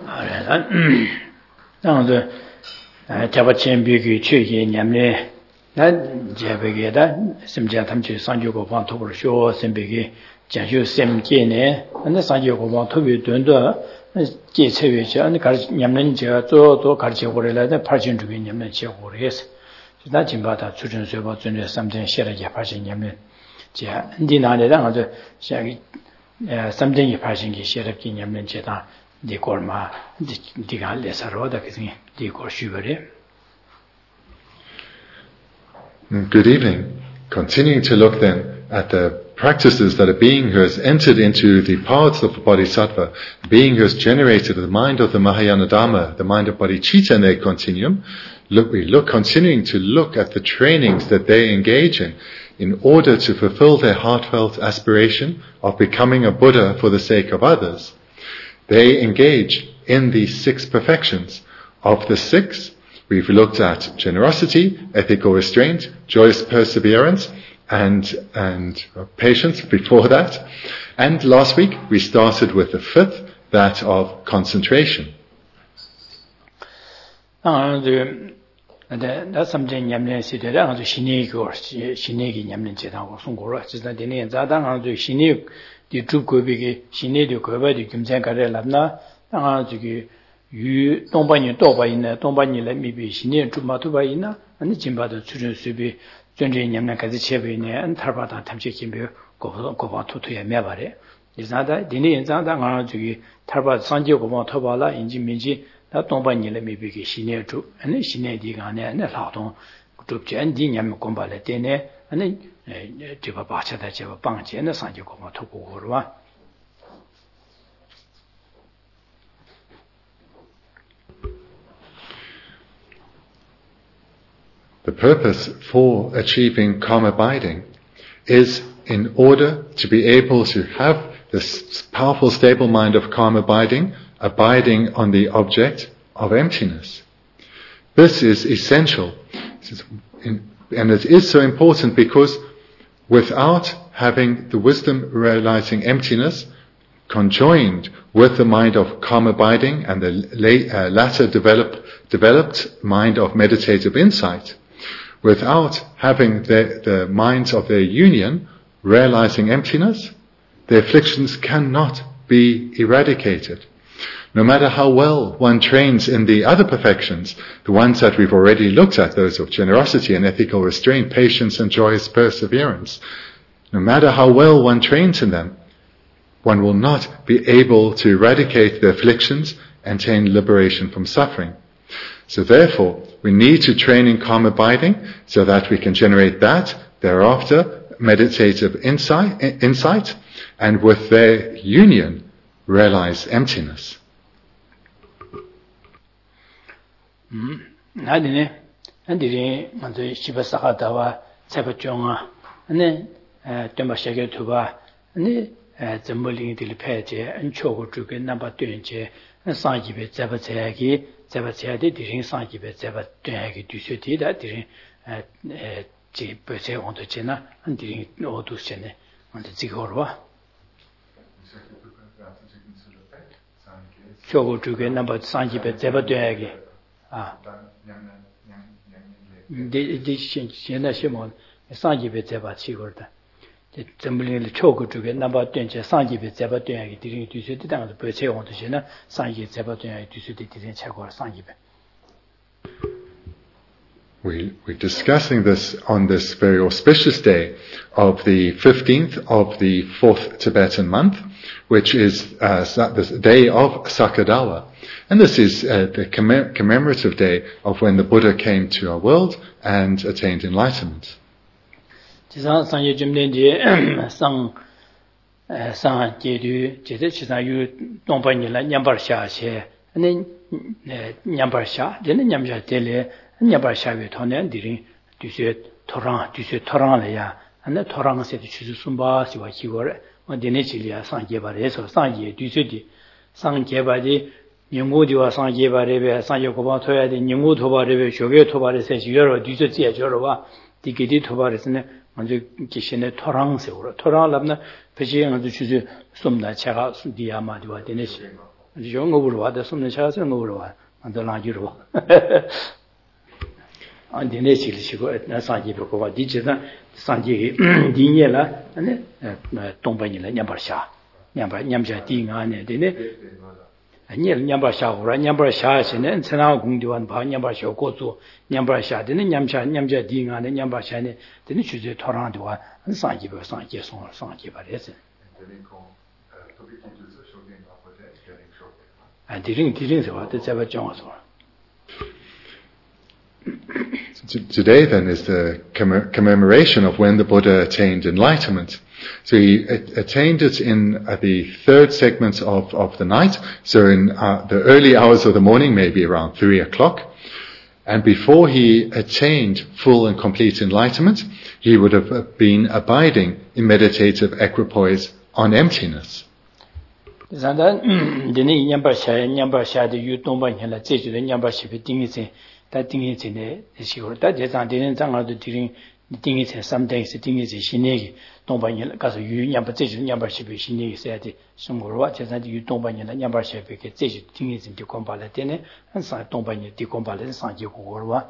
당도 자바천비기 최기 냠네 난 제베게다 심지어 탐지 상주고 방토를 쇼 심비기 자주 셈게네 근데 상주고 방토비 된도 제체외지 아니 가르치 냠는 제가 또 가르쳐 버려라데 8천 주기 냠는 제고르겠어 나 진바다 주전쇠바 전에 3전 시라게 8천 냠는 제 인디나네랑 아주 샤기 3전 8천 시라게 냠는 제다 디콜마 디가 레사로다 그지 디콜 슈버레. Good evening. Continuing to look then at the practices that a being who has entered into the paths of the Bodhisattva, a being who has generated the mind of the Mahayana Dharma, the mind of Bodhicitta in their continuum, continuing to look at the trainings that they engage in order to fulfill their heartfelt aspiration of becoming a Buddha for the sake of others. They engage in the 6 perfections. Of the 6, we've looked at generosity, ethical restraint, joyous perseverance, and patience before that. And last week we started with the 5th, that of concentration. 디 주고비게 신내도 거바디 김장가래 랍나 당아 저기 유 동반이 또바 있네 동반이래 미비 신내 주마도바 있나 아니 진바도 주전 수비 전쟁 냠나까지 체베네 안타바다 탐지 김베 고바 토토에 매바래 이자다 디네 인자다 가 저기 타바 산지 고바 토바라 인지 민지 다 동반이래 미비게 신내 주 아니 신내디가네 네 라동 줍젠디 냠 공발래 되네 아니 제가 바쳐다 제가 방제는 산지고 뭐 토고고로와 The purpose for achieving calm abiding is in order to be able to have this powerful stable mind of calm abiding on the object of emptiness. This is essential, and it is so important because without having the wisdom realizing emptiness conjoined with the mind of calm abiding and the latter developed mind of meditative insight, without having the minds of their union realizing emptiness, the afflictions cannot be eradicated. No matter how well one trains in the other perfections, the ones that we've already looked at, those of generosity and ethical restraint, patience and joyous perseverance, no matter how well one trains in them, one will not be able to eradicate the afflictions and attain liberation from suffering. So therefore, we need to train in calm abiding so that we can generate that, thereafter, meditative insight, and with their union, realize emptiness. 나디네 안디리 먼저 시바사가다와 세바종아 아니 덤바샤게 투바 아니 점물링들이 패제 안초고 주게 남바 된제 상기베 제바제기 제바제데 디린 상기베 제바되기 뒤수디다 디린 제베제 온도제나 안디리 오도세네 먼저 지고로와 초고 주게 남바 상기베 제바되기现在什么上级别再把起过的，这怎么的超过这个那么短期上级别再把短期的人对谁的当时不采用这些呢？上级再把短期对谁的人采过了上级别。 We're discussing this on this very auspicious day of the 15th of the 4th Tibetan month, which is the day of Sakadawa. And this is the commemorative day of when the Buddha came to our world and attained enlightenment. 냐바샤베 토네 디린 뒤세 토랑래야 안에 토랑세 뒤수 숨바 시와 키고래 어디네지리아 상계바래서 상계 뒤세디 상계바디 영고디와 상계바래베 상계고바 토야디 영고 토바래베 쇼게 토바래세 시여로 뒤세지에 저러와 디게디 토바래스네 먼저 기신의 토랑세로 토랑랍나 배지행도 주주 숨나 제가 수디야마디와 되네시 요 거부로 와도 숨는 차서 거부로 와. 안 돌아지로. 안 되네 실시고 나 상기고 봐. 디지다 상기 디니라 아니 동반이라 냠바샤. 냠자 디가네 되네. 아니 냠바샤고라 냠바샤시네 천하 공디원 바 냠바샤 고조 냠바샤 되네 냠자 디가네 냠바샤네 되네 주제 토랑도와 상기고 상기 바레스. Today then is the commemoration of when the Buddha attained enlightenment. So he attained it in the third segment of the night, so in the early hours of the morning, maybe around 3 o'clock. And before he attained full and complete enlightenment, he would have been abiding in meditative equipoise on emptiness. Zandan dini nyamba de yu tongba nyala jeju de nyamba shibi dingi se ta dingi se ne shigo ta je zang dinin zang de dingi se samdeng se dingi se shinegi tongba nyala ka so yu nyamba jeju nyamba shibi shinegi se de sungurwa je zang yu tongba nyala nyamba shibi ke jeju dingi se de komba la de ne an sa tongba nyala de komba la sang ji gurwa.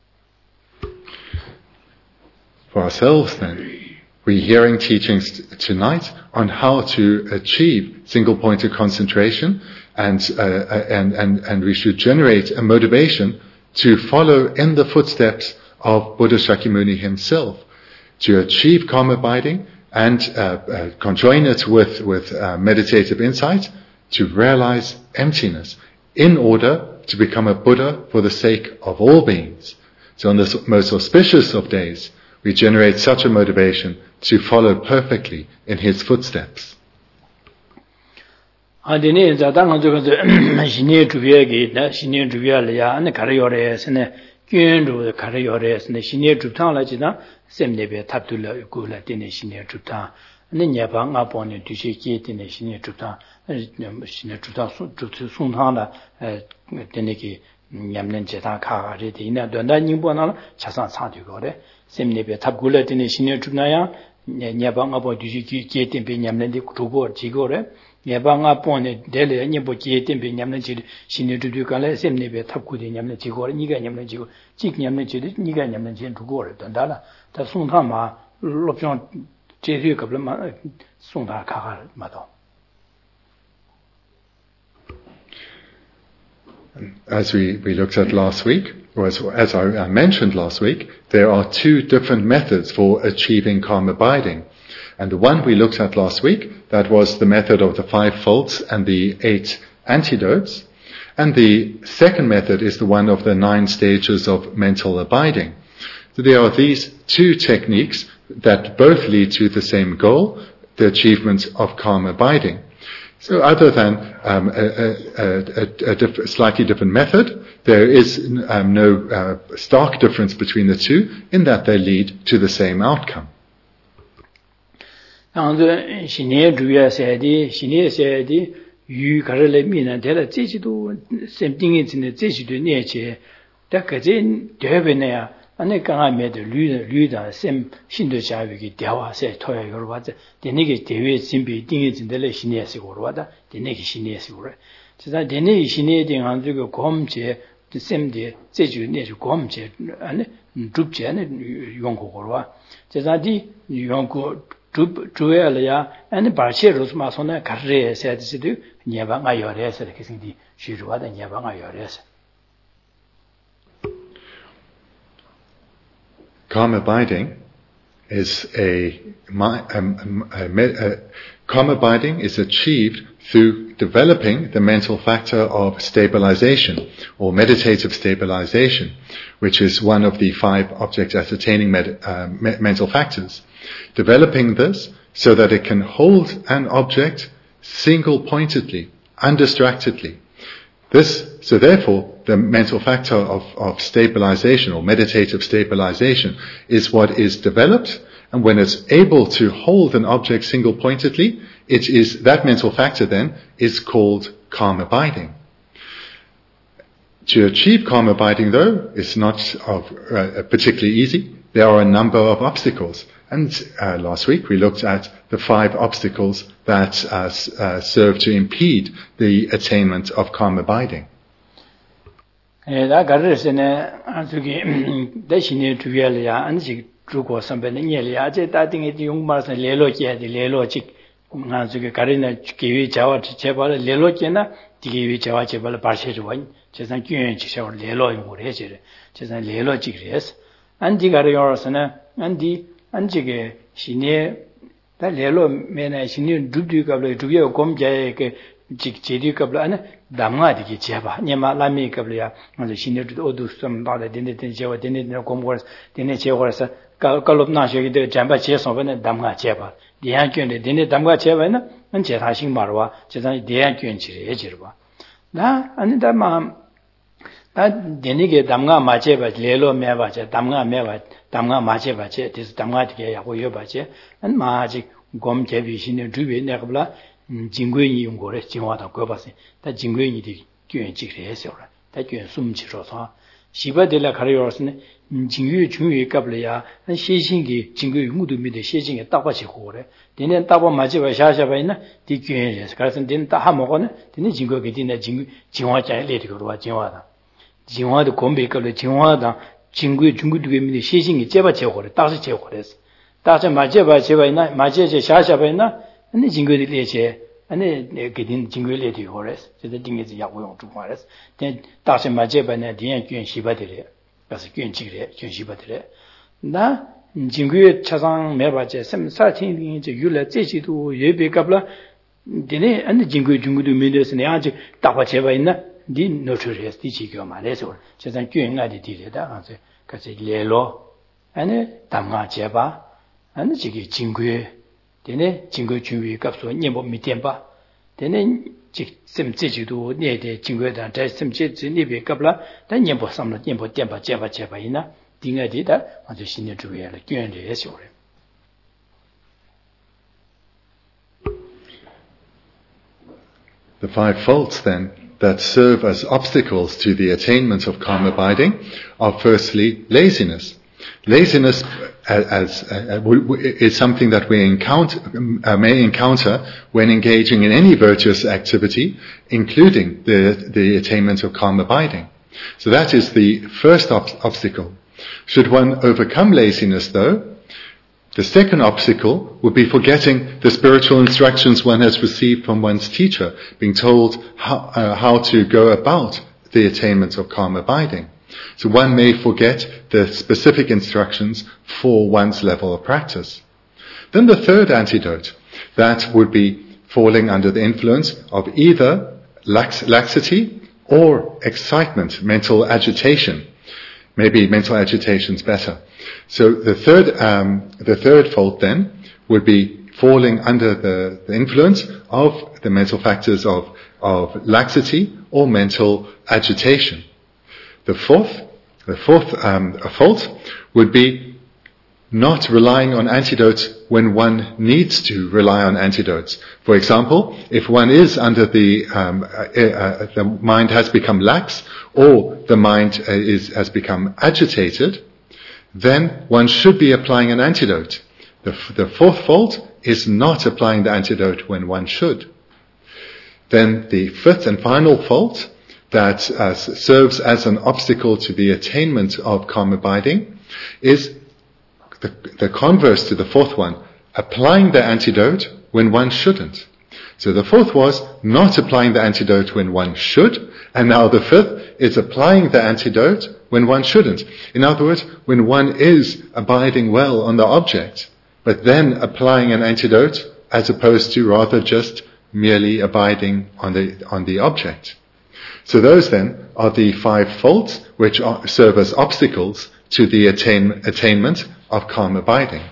For ourselves then, we're hearing teachings tonight on how to achieve single-pointed concentration, and we should generate a motivation to follow in the footsteps of Buddha Shakyamuni himself, to achieve calm abiding and conjoin it with meditative insight, to realize emptiness, in order to become a Buddha for the sake of all beings. So on the most auspicious of days, we generate such a motivation to follow perfectly in his footsteps. Adine zadang zo shine tubiege da shine tubiale ya ne karayore sene kyendo karayore sene shine tuptang la jina semnebe taptula gula dine shine tuptang ne nyaba nga pone dushi ki dine shine tuptang sungtang la dine ki nyamnen jeta kha re de ina donda nyingbo na chasan sa de gore semnebe tapgula dine shine tupna ya nyaba nga po dushi ki tembe nyamnen de kubo jigore nyaba nga pone dele nyebo ki tembe nyamnen ji shine tudu kala semnebe tapgu de nyamnen jigore niga nyamnen jigo jik nyamnen ji niga nyamnen ji tugore donda la ta sungtang ma lopjon jeju kabla ma sungta kha ma do. As we looked at last week, or as I mentioned last week, there are two different methods for achieving calm abiding. And the one we looked at last week, that was the method of the 5 faults and the 8 antidotes. And the second method is the one of the 9 stages of mental abiding. So there are these two techniques that both lead to the same goal, the achievement of calm abiding. So other than a slightly different method, there is no stark difference between the two in that they lead to the same outcome. ane kanga me de lu da sem shindu chawi ki dewa se toya yorwa de dene ki dewe simbi dingi zindele shine se gorwa da dene ki shine se gorwa chida dene ki shine de ngan zu ko gom che sem de je ju ne ju gom che ane drup che ane yong ko gorwa chida di yong ko drup juya la ya ane ba che ro ma so na ka re se de de nyeba nga yore se de kising di shirwa da nyeba nga yore se. Calm abiding is calm abiding is achieved through developing the mental factor of stabilization or meditative stabilization, which is one of the 5 object ascertaining mental factors. Developing this so that it can hold an object single-pointedly, undistractedly. So therefore, the mental factor of stabilization or meditative stabilization is what is developed, and when it's able to hold an object single-pointedly, that mental factor then is called calm abiding. To achieve calm abiding, though, is not particularly easy. There are a number of obstacles, And last week we looked at the 5 obstacles that serve to impede the attainment of calm abiding. 다 가르스네 아주기 대신에 주야리야 안식 주고 선배는 예리야 제 다딩이 용마서 레로지야디 레로지 아주기 가르나 기위 자와 제발 레로지나 디기위 자와 제발 바셔주원 제산 규현 지셔 레로 모래지를 제산 레로지 그래서 안디 가르요서나 안디 안지게 신에 다 레로 메나 신이 두두가블 두여 곰자에 그 직제디 갑라 아니 담가디게 제바 녀마 라미 갑려야 먼저 신내도 어두 좀 받아 되는 제와 되는 공부를 되는 제와서 깔롭나셔기도 잠바 제서번에 담가 제바 대한견데 되는 담가 제바는 언제 다시 말와 제산 대한견지를 해지르바 나 아니다 마 다 되니게 담가 마제바 레로 메바제 담가 메바 담가 마제바제 데스 담가디게 야고 여바제 안 마직 곰 제비 신내 주비 내가블라 진괴이 용거래 진화다 거봐서 다 진괴이들이 교연직을 해서라 다 교연 숨지로서 시바들라 가려서는 진괴 중요에 갑려야 한 시신기 진괴 용도 밑에 시신에 따바지 고래 되는 따바 맞이와 샤샤바이나 디 교연에서 그래서 되는 다 하모고는 되는 진괴게 되는 진화자에 레디고 와 진화다 진화도 곰베까로 진화다 진괴 중괴도에 밑에 시신이 제바제 고래 따서 제 고래서 따서 맞이와 제바이나 맞이제 샤샤바이나 아니 진괴들 레제 아니 그딘 진괴레 디호레스 제가 딩에서 약고용 주마레스 된 다시 맞제반에 디엔 균 시바들이 그래서 균지래 균 시바들이 나 진괴 차상 매바제 샘사틴 이제 유래 제지도 예배갑라 디네 아니 진괴 중고도 메데스네 아직 다바 제바 있나 디 노트레스 디지교 말해서 제가 균가디 디레다 아주 같이 레로 아니 담가 제바 아니 지기 진괴 되네 진거 준비 값도 녀보 미텐바 되네 셈제지도 내대 진거다 대 셈제지 니베 값라 다 녀보 삼로 녀보 땜바 제바이나 딩아디다 아주 신의 주의를 교연을 해서래 The 5 faults then that serve as obstacles to the attainment of calm abiding are firstly laziness. Laziness is something that we may encounter when engaging in any virtuous activity, including the attainment of calm abiding. So that is the first obstacle. Should one overcome laziness, though, the second obstacle would be forgetting the spiritual instructions one has received from one's teacher, being told how to go about the attainment of calm abiding. So one may forget the specific instructions for one's level of practice. Then the third antidote, that would be falling under the influence of either laxity or excitement, mental agitation. Maybe mental agitation is better. So the third fault then would be falling under the influence of the mental factors of laxity or mental agitation. The fourth fault would be not relying on antidotes when one needs to rely on antidotes. For example, if one is under the mind has become lax or the mind has become agitated, then one should be applying an antidote. The fourth fault is not applying the antidote when one should. Then the fifth and final fault that serves as an obstacle to the attainment of calm abiding is the converse to the fourth one, applying the antidote when one shouldn't. So the fourth was not applying the antidote when one should, and now the fifth is applying the antidote when one shouldn't. In other words, when one is abiding well on the object, but then applying an antidote as opposed to rather just merely abiding on the object. So those then are the 5 faults which serve as obstacles to the attainment of calm abiding.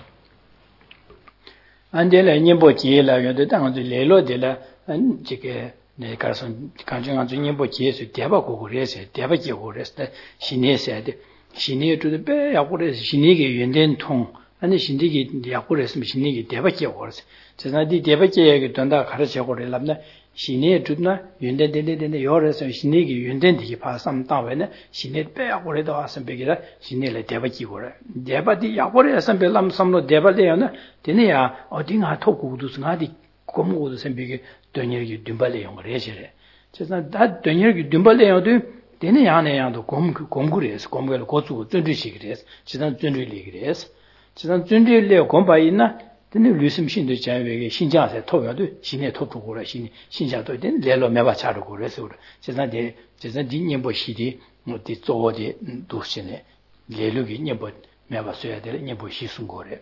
안데라 님보 지엘라 요데 당주 레로데라 안지게 네 가서 간중한 님보 지에서 대바고 그래서 대바지 그래서 신에서데 신에도 배 야고래서 신에게 연된 통 아니 신디기 약고랬으면 신디기 대박이 오거든. 제가디 대박이 된다 가르쳐고 그랬나 신이 tud나 윤된된된데 요래서 신이기 윤된디기 파삼 따외네 신이 빼고래도 왔으면 베기라 신이를 대박이 고래. 대박이 약고래서 별람 삼로 대박이야나 되네야 어딘가 토고도 승하디 고모도 선비기 돈이기 듬발에 용거래지래. 제가 다 돈이기 듬발에요도 되네 야네야도 공구래서 공부를 고추고 준비시기래서 지난 준비리기래서 지난 준비를 공부하이나 되네 류심신도 자외게 신자세 토여도 신의 토주고래 신자도 된 레로 매바 차르고 그래서 제가 딘님보 시디 뭐디 쪼어디 도시네 레로기 님보 매바 써야 될 님보 시순고래.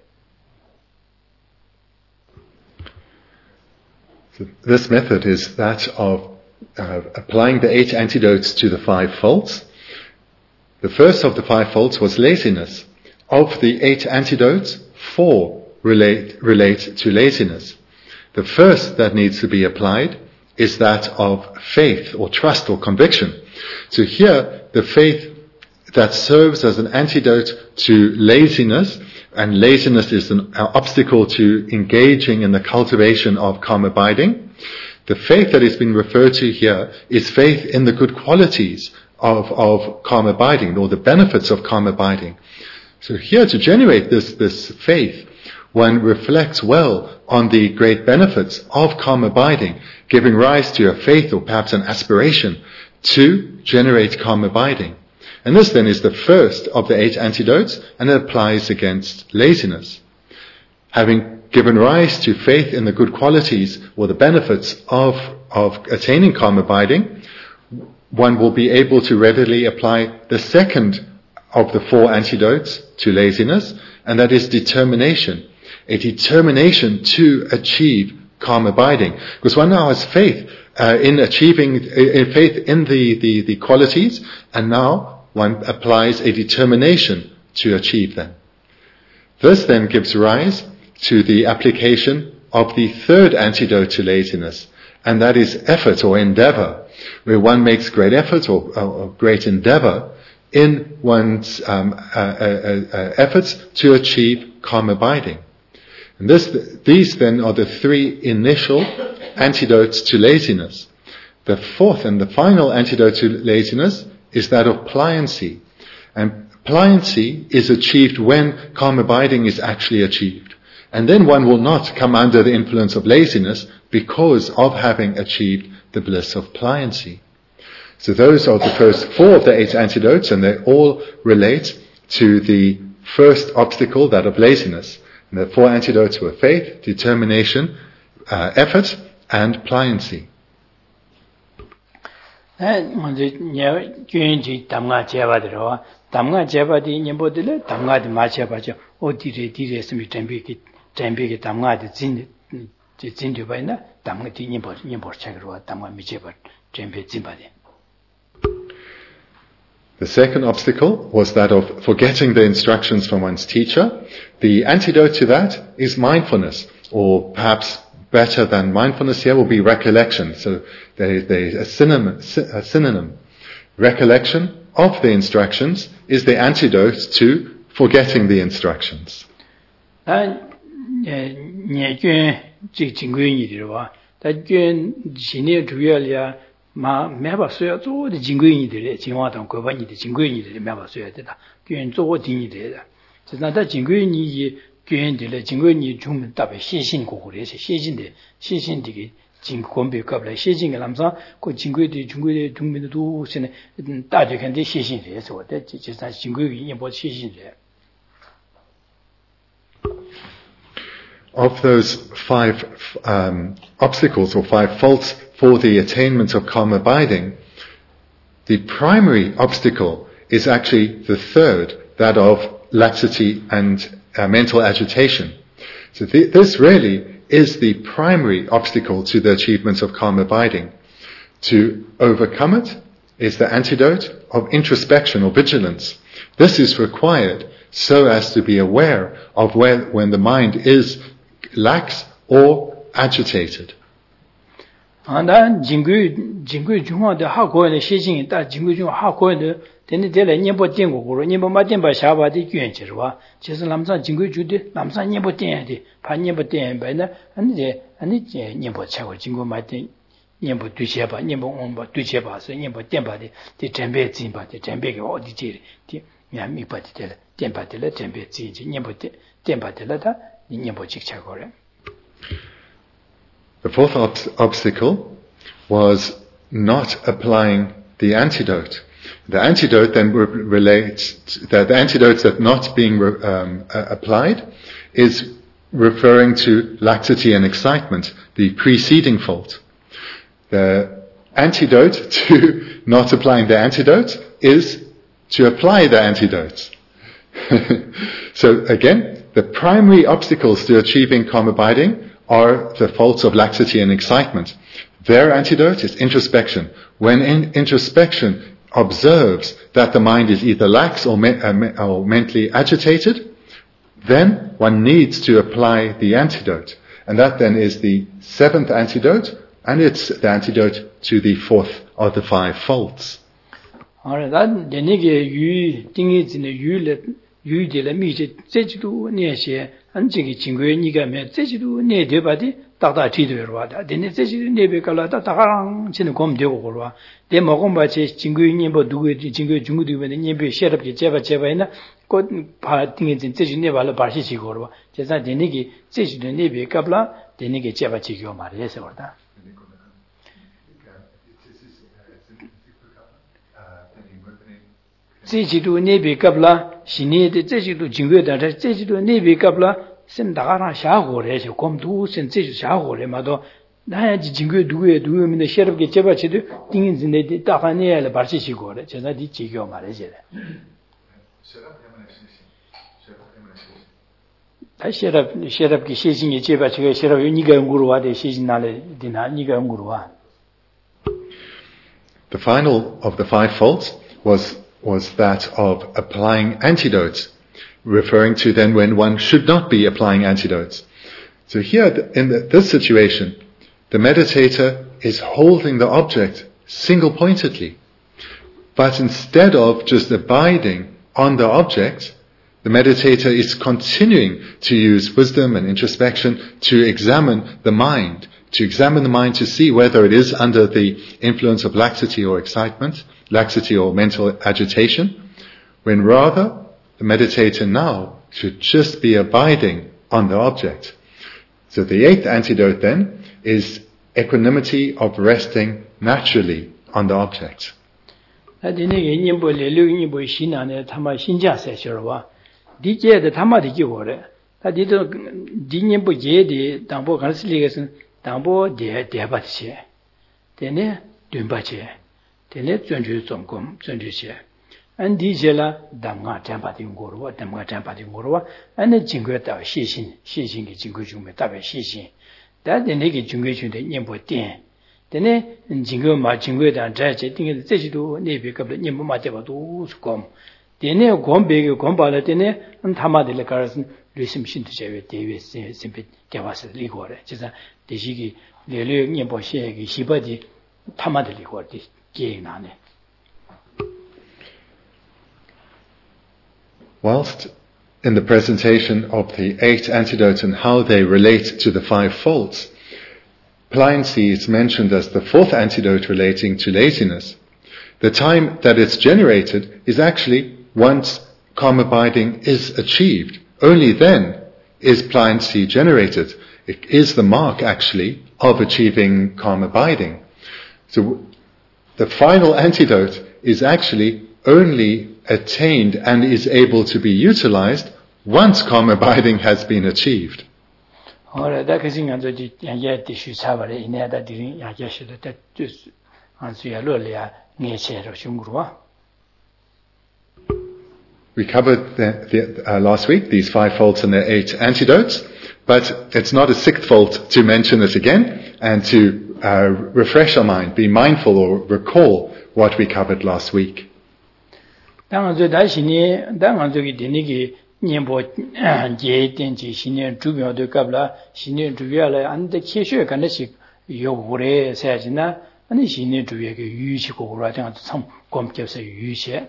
This method is that of applying the 8 antidotes to the 5 faults. The first of the 5 faults was laziness. Of the 8 antidotes, 4 relate to laziness. The first that needs to be applied is that of faith or trust or conviction. So here, the faith that serves as an antidote to laziness, and laziness is an obstacle to engaging in the cultivation of calm abiding. The faith that is being referred to here is faith in the good qualities of calm abiding, or the benefits of calm abiding. So here, to generate this faith, one reflects well on the great benefits of calm abiding, giving rise to a faith or perhaps an aspiration to generate calm abiding. And this then is the first of the 8 antidotes, and it applies against laziness. Having given rise to faith in the good qualities or the benefits of attaining calm abiding, one will be able to readily apply the second of the 4 antidotes to laziness, and that is determination. A determination to achieve calm abiding. Because one now has faith in achieving, faith in the qualities, and now one applies a determination to achieve them. This then gives rise to the application of the third antidote to laziness, and that is effort or endeavor, where one makes great effort or great endeavor in one's efforts to achieve calm abiding. And these then are the 3 initial antidotes to laziness. The fourth and the final antidote to laziness is that of pliancy. And pliancy is achieved when calm abiding is actually achieved. And then one will not come under the influence of laziness because of having achieved the bliss of pliancy. So those are the first 4 of the 8 antidotes, and they all relate to the first obstacle, that of laziness. And the 4 antidotes were faith, determination, effort, and pliancy. gyunji damga jeba diro damga jeba di nyembo dile damga di ma jeba jo o dire simi tembe ki damga di zin de baina damga di nyembo chagro damga mi jeba tembe zimba de. The second obstacle was that of forgetting the instructions from one's teacher. The antidote to that is mindfulness, or perhaps better than mindfulness here will be recollection. So there is a synonym. Recollection of the instructions is the antidote to forgetting the instructions. 마 매바 써야 저도 진귀인이들 진화당 고반이들 진귀인이들 매바 써야 되다. 괜 저거 딩이들. 진짜다 진귀인이 괜들 진귀인이 좀 답에 시신 고고래서 시신데 시신디기 진권비급래 시신게 남사 그 진귀들이 중귀의 중민도 신에 다들 근데 시신이래서 어때 진짜 진귀인이 뭐 시신이래. Of those 5 obstacles or 5 faults for the attainment of calm abiding, the primary obstacle is actually the third, that of laxity and mental agitation. So this really is the primary obstacle to the achievement of calm abiding. To overcome it is the antidote of introspection or vigilance. This is required so as to be aware of when the mind is lax or agitated. 나 진구 중앙의 하고의 시신 다 진구 중 하고의 되는 데를 님보 땡고고 님보 마땡바 샤바디 괜찮지와 그래서 남산 진구 주대 남산 님보 땡야디 반님보 땡바나 아니 님보 차고 진구 마땡 님보 뒤셔봐 님보 온바 뒤셔봐서 님보 땡바디 디 템베 진바디 템베가 어디지 디 야미바디 될 템바디를 템베 진지 님보 템바디라다 님보 직차고래. The fourth obstacle was not applying the antidote. The antidote then relates that the antidote that's not being applied is referring to laxity and excitement, the preceding fault. The antidote to not applying the antidote is to apply the antidote. So again, the primary obstacles to achieving calm abiding are the faults of laxity and excitement. Their antidote is introspection. When introspection observes that the mind is either lax or mentally agitated, then one needs to apply the antidote. And that then is the seventh antidote, and it's the antidote to the fourth of the five faults. 안지기 친구의 니가 매 제지도 내 되바디 딱다 뒤되어와다 되네 제지도 내배 갈라다 다가랑 치는 곰 되고 걸와 내 먹은 바치 친구의 님보 누구의 친구의 중국도 되는 님배 셰럽게 제바이나 곧바 띵진 제지 내발로 바시시 걸와 제사 되니기 제지도 내배 갑라 되니게 제바치기요 말이에서 버다 제지도 내배 갑라 신이의 제지도 증거다 제지도 내배 갑라 선다가라 샤고래서 곰도 선 제주 샤고래마도 나야지 증거 누구의 셰럽게 제바치도 띵인진데 다가네를 바시시고래 제가 디 지겨 말이지 셰럽게 시신이 제바치가 셰럽 니가 연구로 와대 시신 날에 디나 니가 연구로 와. The final of the five faults was that of applying antidotes, referring to then when one should not be applying antidotes. So here, in this situation, the meditator is holding the object single-pointedly. But instead of just abiding on the object, the meditator is continuing to use wisdom and introspection to examine the mind to see whether it is under the influence of laxity or excitement, laxity or mental agitation, when rather the meditator now should just be abiding on the object. So the eighth antidote then is equanimity of resting naturally on the object. 당보 대바치 되네 듬바치 되네 전주总금 전주시 안디젤라 담가 잠바딩 고르와 담가 잠바딩 고르와 안에 징거다 시신의 징거 중에 답에 시신 다데네기 징거 중에 님보 된 되네 징거 마 징거다 자제 띵게 제지도 네비갑 님보 마대바도 수검 되네 곰베게 곰발에 되네 담아들 가르슨 류심신도 제외 대외 심비 대화스 리고래 진짜 대시기 레레 님보 시에기 시바디 담아들 리고디 게나네. Whilst in the presentation of the 8 antidotes and how they relate to the 5 faults, pliancy is mentioned as the 4th antidote relating to laziness. The time that it's generated is actually once calm abiding is achieved. Only then is pliancy generated. It is the mark actually of achieving calm abiding. So the final antidote is actually only attained and is able to be utilized once calm abiding has been achieved. We covered last week these 5 faults and the 8 antidotes, but it's not a 6th fault to mention it again and to refresh our mind, be mindful or recall what we covered last week. 님보 제된지 신년 주변도 갑라 신년 주변에 안데 계셔 간씩 요구래 세지나 아니 신의 주에게 유시고라 등 참 검접서 유시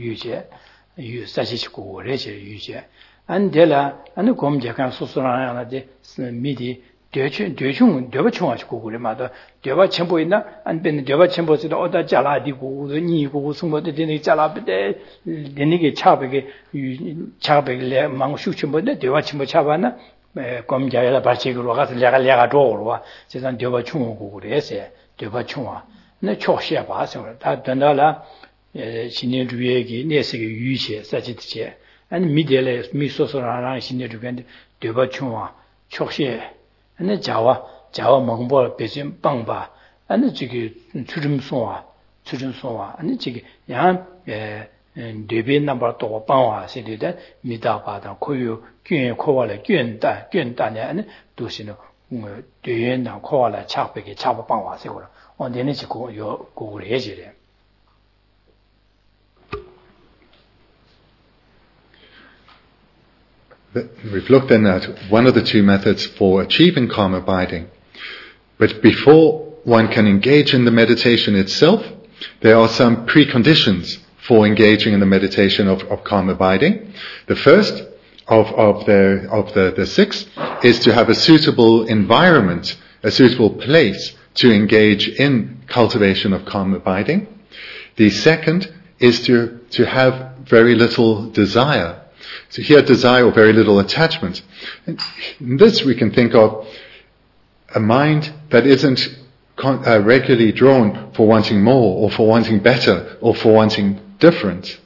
사시고래지 유시 안데라 아니 검접한 소소라나데 미디 되버충하시고 그래마다 되버 첨부 있나 안 되는 되버 첨부에서 어디 잘라디고 니고 숨어도 되는 잘라베데 되는게 차베게 망슈침보데 되버 첨부 차바나 검자야 바치고 가서 내가 줘로 세상 되버 충고 그래서 되버 충아 나 초시야 봐서 다 된다라 신의 주의에게 내세게 유시에 사지듯이 아니 미델에 미소소라나 신의 주변에 되버 충아 초시에 ane jawa mongbo besim bangba ane jige churim songwa ane jige yang debe number to bangwa se de mi da ba da ko yu gyun ko wa le gyun da ne ane du shi no de yuan da ko wa le cha be ge cha ba bangwa se ko la on de ne ji ko yo ko le ji de. We've looked then at one of the two methods for achieving calm abiding. But before one can engage in the meditation itself, there are some preconditions for engaging in the meditation of calm abiding. The first of the six is to have a suitable environment, a suitable place to engage in cultivation of calm abiding. The second is to have very little desire. So here, desire or very little attachment. In this we can think of a mind that isn't regularly drawn for wanting more, or for wanting better, or for wanting different.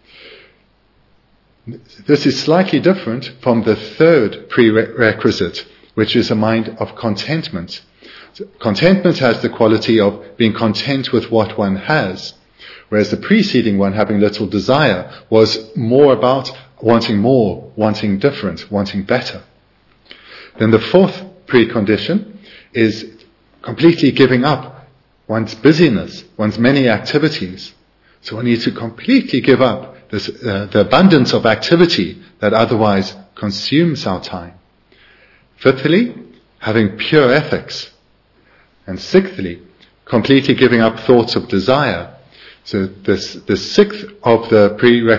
This is slightly different from the third prerequisite, which is a mind of contentment. So contentment has the quality of being content with what one has, whereas the preceding one, having little desire, was more about wanting more, wanting different, wanting better. Then the fourth precondition is completely giving up one's busyness, one's many activities. So one needs to completely give up the abundance of activity that otherwise consumes our time. Fifthly, having pure ethics. And sixthly, completely giving up thoughts of desire. So the sixth of the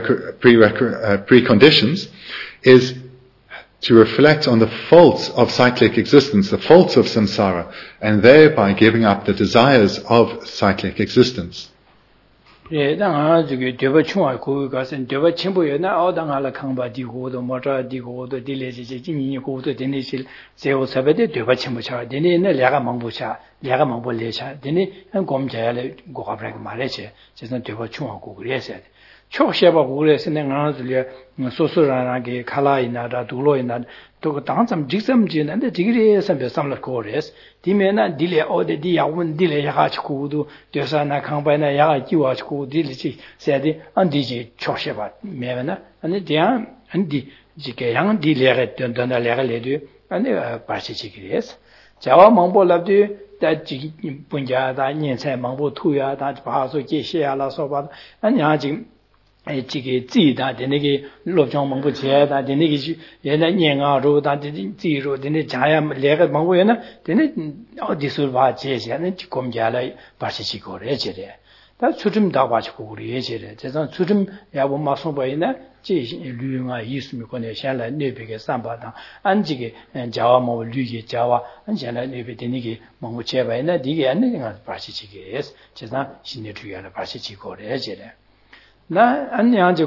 preconditions is to reflect on the faults of cyclic existence, the faults of samsara, and thereby giving up the desires of cyclic existence. 예, 당아 저기 되버 충아 고가 가선 되버 첨부에나 어당하라 강바디고도 모자디고도 딜레지 진이고도 되네실 세오 사베데 되버 첨부차 되네네 내가 망부차 내가 망벌레차 되네 한 곰자야래 고가브라게 말해지 제가 되버 충하고 그래서 초시하고 그래서 내가 들려 소소라나게 칼라이나다 둘로이나 또 당참 직섬지는데 지기리에서 몇삼을 고레스 디메나 딜레 어디 야운 딜레 야가치고도 되사나 강바나 야가지와치고 딜리지 세디 안디지 초시바 메나 아니 대한 안디 지게 양 딜레가 된다래래도 아니 바시지기레스 자와 망볼랍디 다 지기 분자다 년세 망보 투야 다 바소 제시야라 소바 아니 아직 지게 지다 되네게 로정 망부제다 되네게 얘네 년아로 다 지로 되네 자야 내가 망부에나 되네 어디서 봐 제시하는 지검자라 바시지고래 제래 다 수좀 다 가지고 우리 예제래 제가 수좀 야고 마소바이나 제 류가 있으면 거네 현来내백에 삼바다 안지게 자와 뭐 류게 자와 안전에 내백 되네게 망부 제바이나 디게 안내가 바시지게 제가 신의 주야라 바시지고래 제래 나 안냐지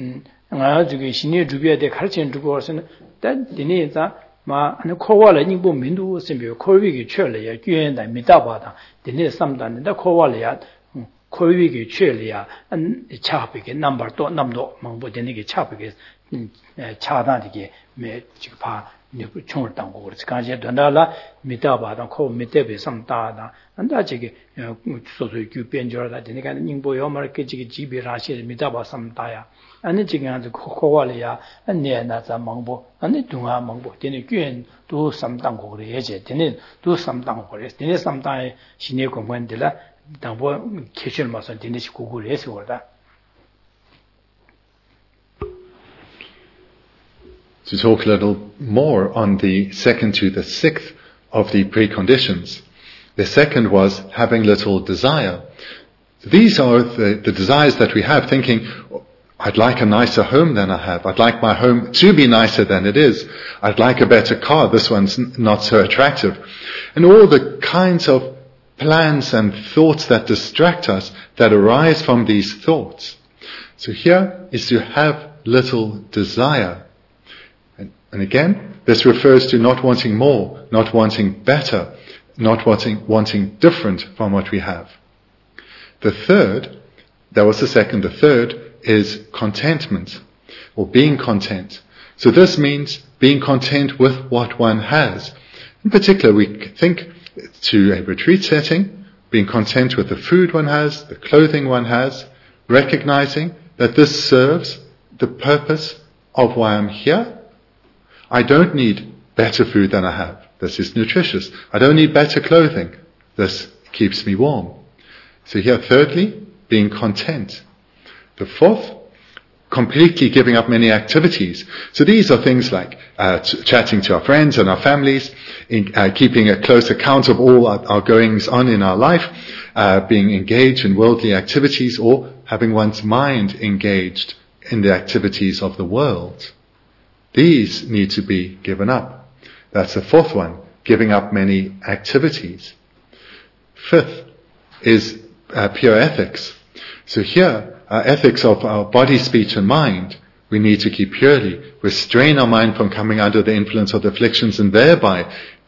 저기 신의 주비에 가르치는 주고서는 단디니자 마 아니 코와를 인부 민도 선비 코위기 최려야 규현다 미다바다 디니 삼단다 코와려야 코위기 최려야 안 차비게 넘버 또 남도 망보 되는게 차비게 차다디게 매 지금 봐 총을 당고 그렇지 간제 된다라 미다바다 코 미대베 삼다다 안다지게 소소의 규변절다 되니까 인보요 말게 지게 지비라시 미다바 삼다야 아니 지금 아주 코코와리야 안내나자 망보 아니 동아 망보 되니 규엔 또 삼당고 그래 예제 되니 또 삼당고 그래 되니 삼당의 신의 공부한들라 당보 캐셜 마선 되니 고글 해서 그러다. To talk a little more on the second to the sixth of the preconditions. The second was having little desire. These are the desires that we have, thinking, I'd like a nicer home than I have. I'd like my home to be nicer than it is. I'd like a better car. This one's not so attractive. And all the kinds of plans and thoughts that distract us that arise from these thoughts. So here is to have little desire. And again, this refers to not wanting more, not wanting better, not wanting different from what we have. The third, that was the second, the third is contentment, or being content. So this means being content with what one has. In particular, we think to a retreat setting, being content with the food one has, the clothing one has, recognizing that this serves the purpose of why I'm here. I don't need better food than I have. This is nutritious. I don't need better clothing. This keeps me warm. So here, thirdly, being content. The fourth, completely giving up many activities. So these are things like chatting to our friends and our families, keeping a close account of all our goings on in our life, being engaged in worldly activities, or having one's mind engaged in the activities of the world. These need to be given up. That's the fourth one, giving up many activities. Fifth is pure ethics. So here, ethics of our body, speech and mind, we need to keep purely, restrain our mind from coming under the influence of the afflictions, and thereby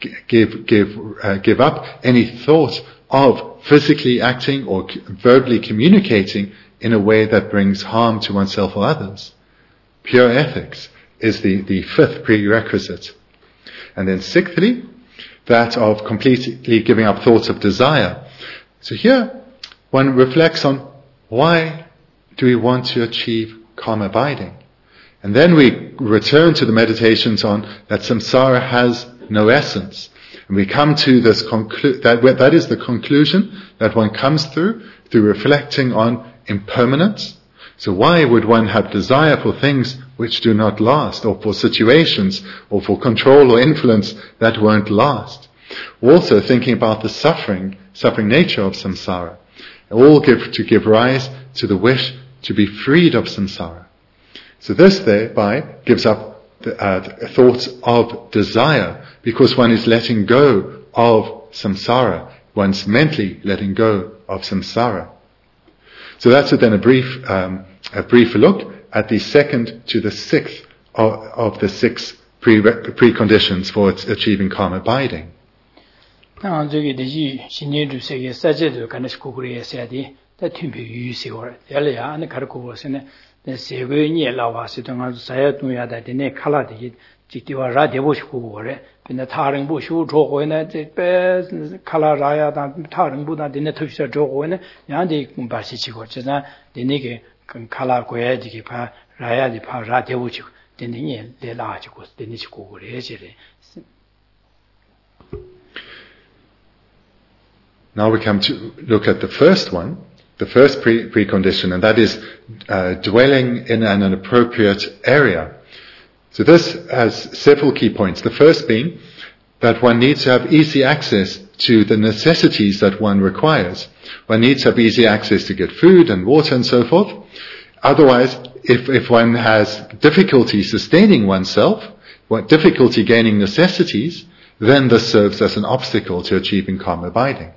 give up any thought of physically acting or verbally communicating in a way that brings harm to oneself or others. Pure ethics is the fifth prerequisite. And then sixthly, that of completely giving up thoughts of desire. So here, one reflects on why do we want to achieve calm abiding? And then we return to the meditations on that samsara has no essence. And we come to this that is the conclusion that one comes through reflecting on impermanence. So why would one have desire for things which do not last, or for situations, or for control or influence that won't last? Also thinking about the suffering nature of samsara. All give rise to the wish to be freed of samsara. So this thereby gives up the thoughts of desire, because one is letting go of samsara. One's mentally letting go of samsara. So that's then a brief look at the second to the sixth of the six preconditions for achieving calm abiding. Now we come to look at the first one, the first precondition, and that is dwelling in an appropriate area. So this has several key points. The first being that one needs to have easy access to the necessities that one requires. One needs to have easy access to get food and water and so forth. Otherwise, if one has difficulty sustaining oneself, difficulty gaining necessities, then this serves as an obstacle to achieving calm abiding.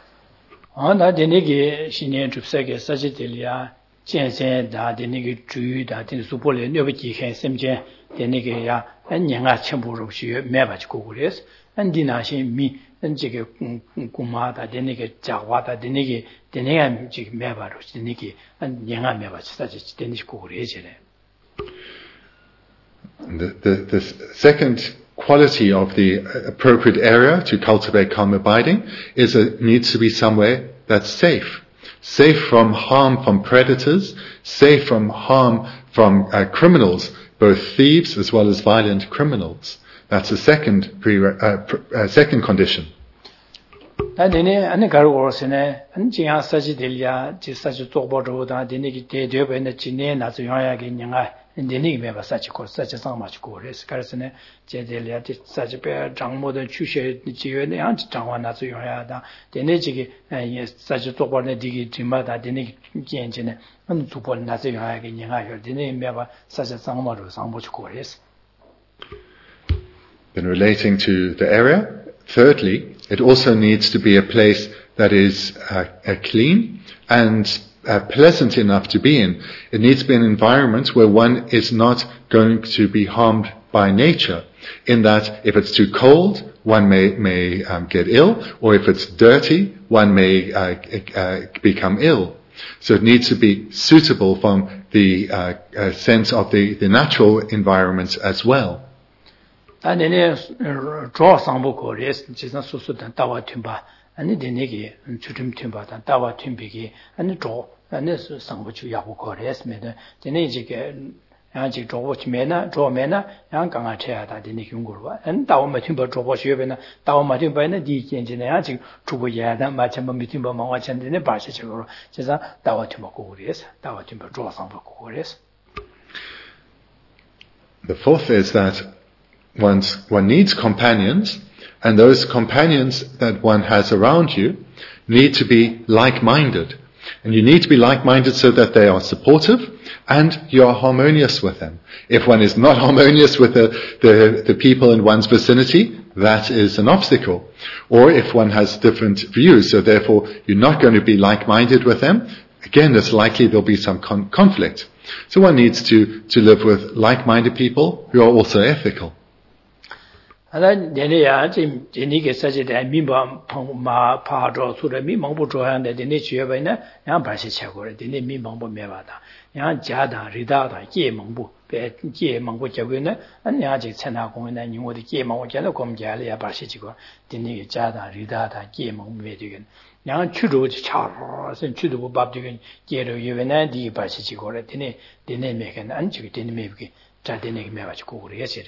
The second quality of the appropriate area to cultivate calm abiding is it needs to be somewhere that's safe. Safe from harm from predators, safe from harm from criminals, both thieves as well as violent criminals. That's the second condition. deni me ba sachi ko sachi sang ma chi ko res karsne je de le ti sachi pe jang mo de chu she ji yue ne yang jang wa na zu yong ya da deni ji ge ye sachi to ba ne di gi ji ma da deni jian ji ne an zu bo na zu yong ya ge ni ga yo deni me ba sachi sang ma ru sang bo chi ko res. Then relating to the area, thirdly, it also needs to be a place that is clean and pleasant enough to be in. It needs to be an environment where one is not going to be harmed by nature, in that if it's too cold, one may get ill, or if it's dirty, one may become ill. So it needs to be suitable from the sense of the natural environments as well. 안에네 저 상부 거리에서 지상 수수단 따와 튠바 아니 되네게 주름 튠바다 따와 튠비기 아니 저 안에 상부 주 야부 거리에서면 되네 이게 아직 저거 치면은 저면은 양 강아 쳐야다 되네 경고로 안 따오마 튠바 저거 쉬어베나 따오마 튠바는 디견진에 아직 주부야다 마찬가지 미팅바 망와찬데네 바시적으로 지상 따와 튠바 거리에서 따와 튠바 저 상부 거리에서. The fourth is that one needs companions, and those companions that one has around you need to be like-minded. And you need to be like-minded so that they are supportive and you are harmonious with them. If one is not harmonious with the people in one's vicinity, that is an obstacle. Or if one has different views, so therefore you're not going to be like-minded with them, again, it's likely there'll be some conflict. So one needs to live with like-minded people who are also ethical. 하나 내내야 지금 제니게 사지대 민방 마 파도 수를 민방부 조하는데 내내 주여바이나 양 발시 차고래 내내 민방부 매바다 양 자다 리다다 계망부 배 계망부 적에는 안야지 천하 공연에 님어디 계망부 전에 검자리야 발시 지고 내내 자다 리다다 계망부 매되긴 양 추로 차로 선 추도 밥되긴 계로 유변에 디 발시 지고래 내내 매겐 안 지고 내내 매게 자 내내 매가지고 그래 예시래.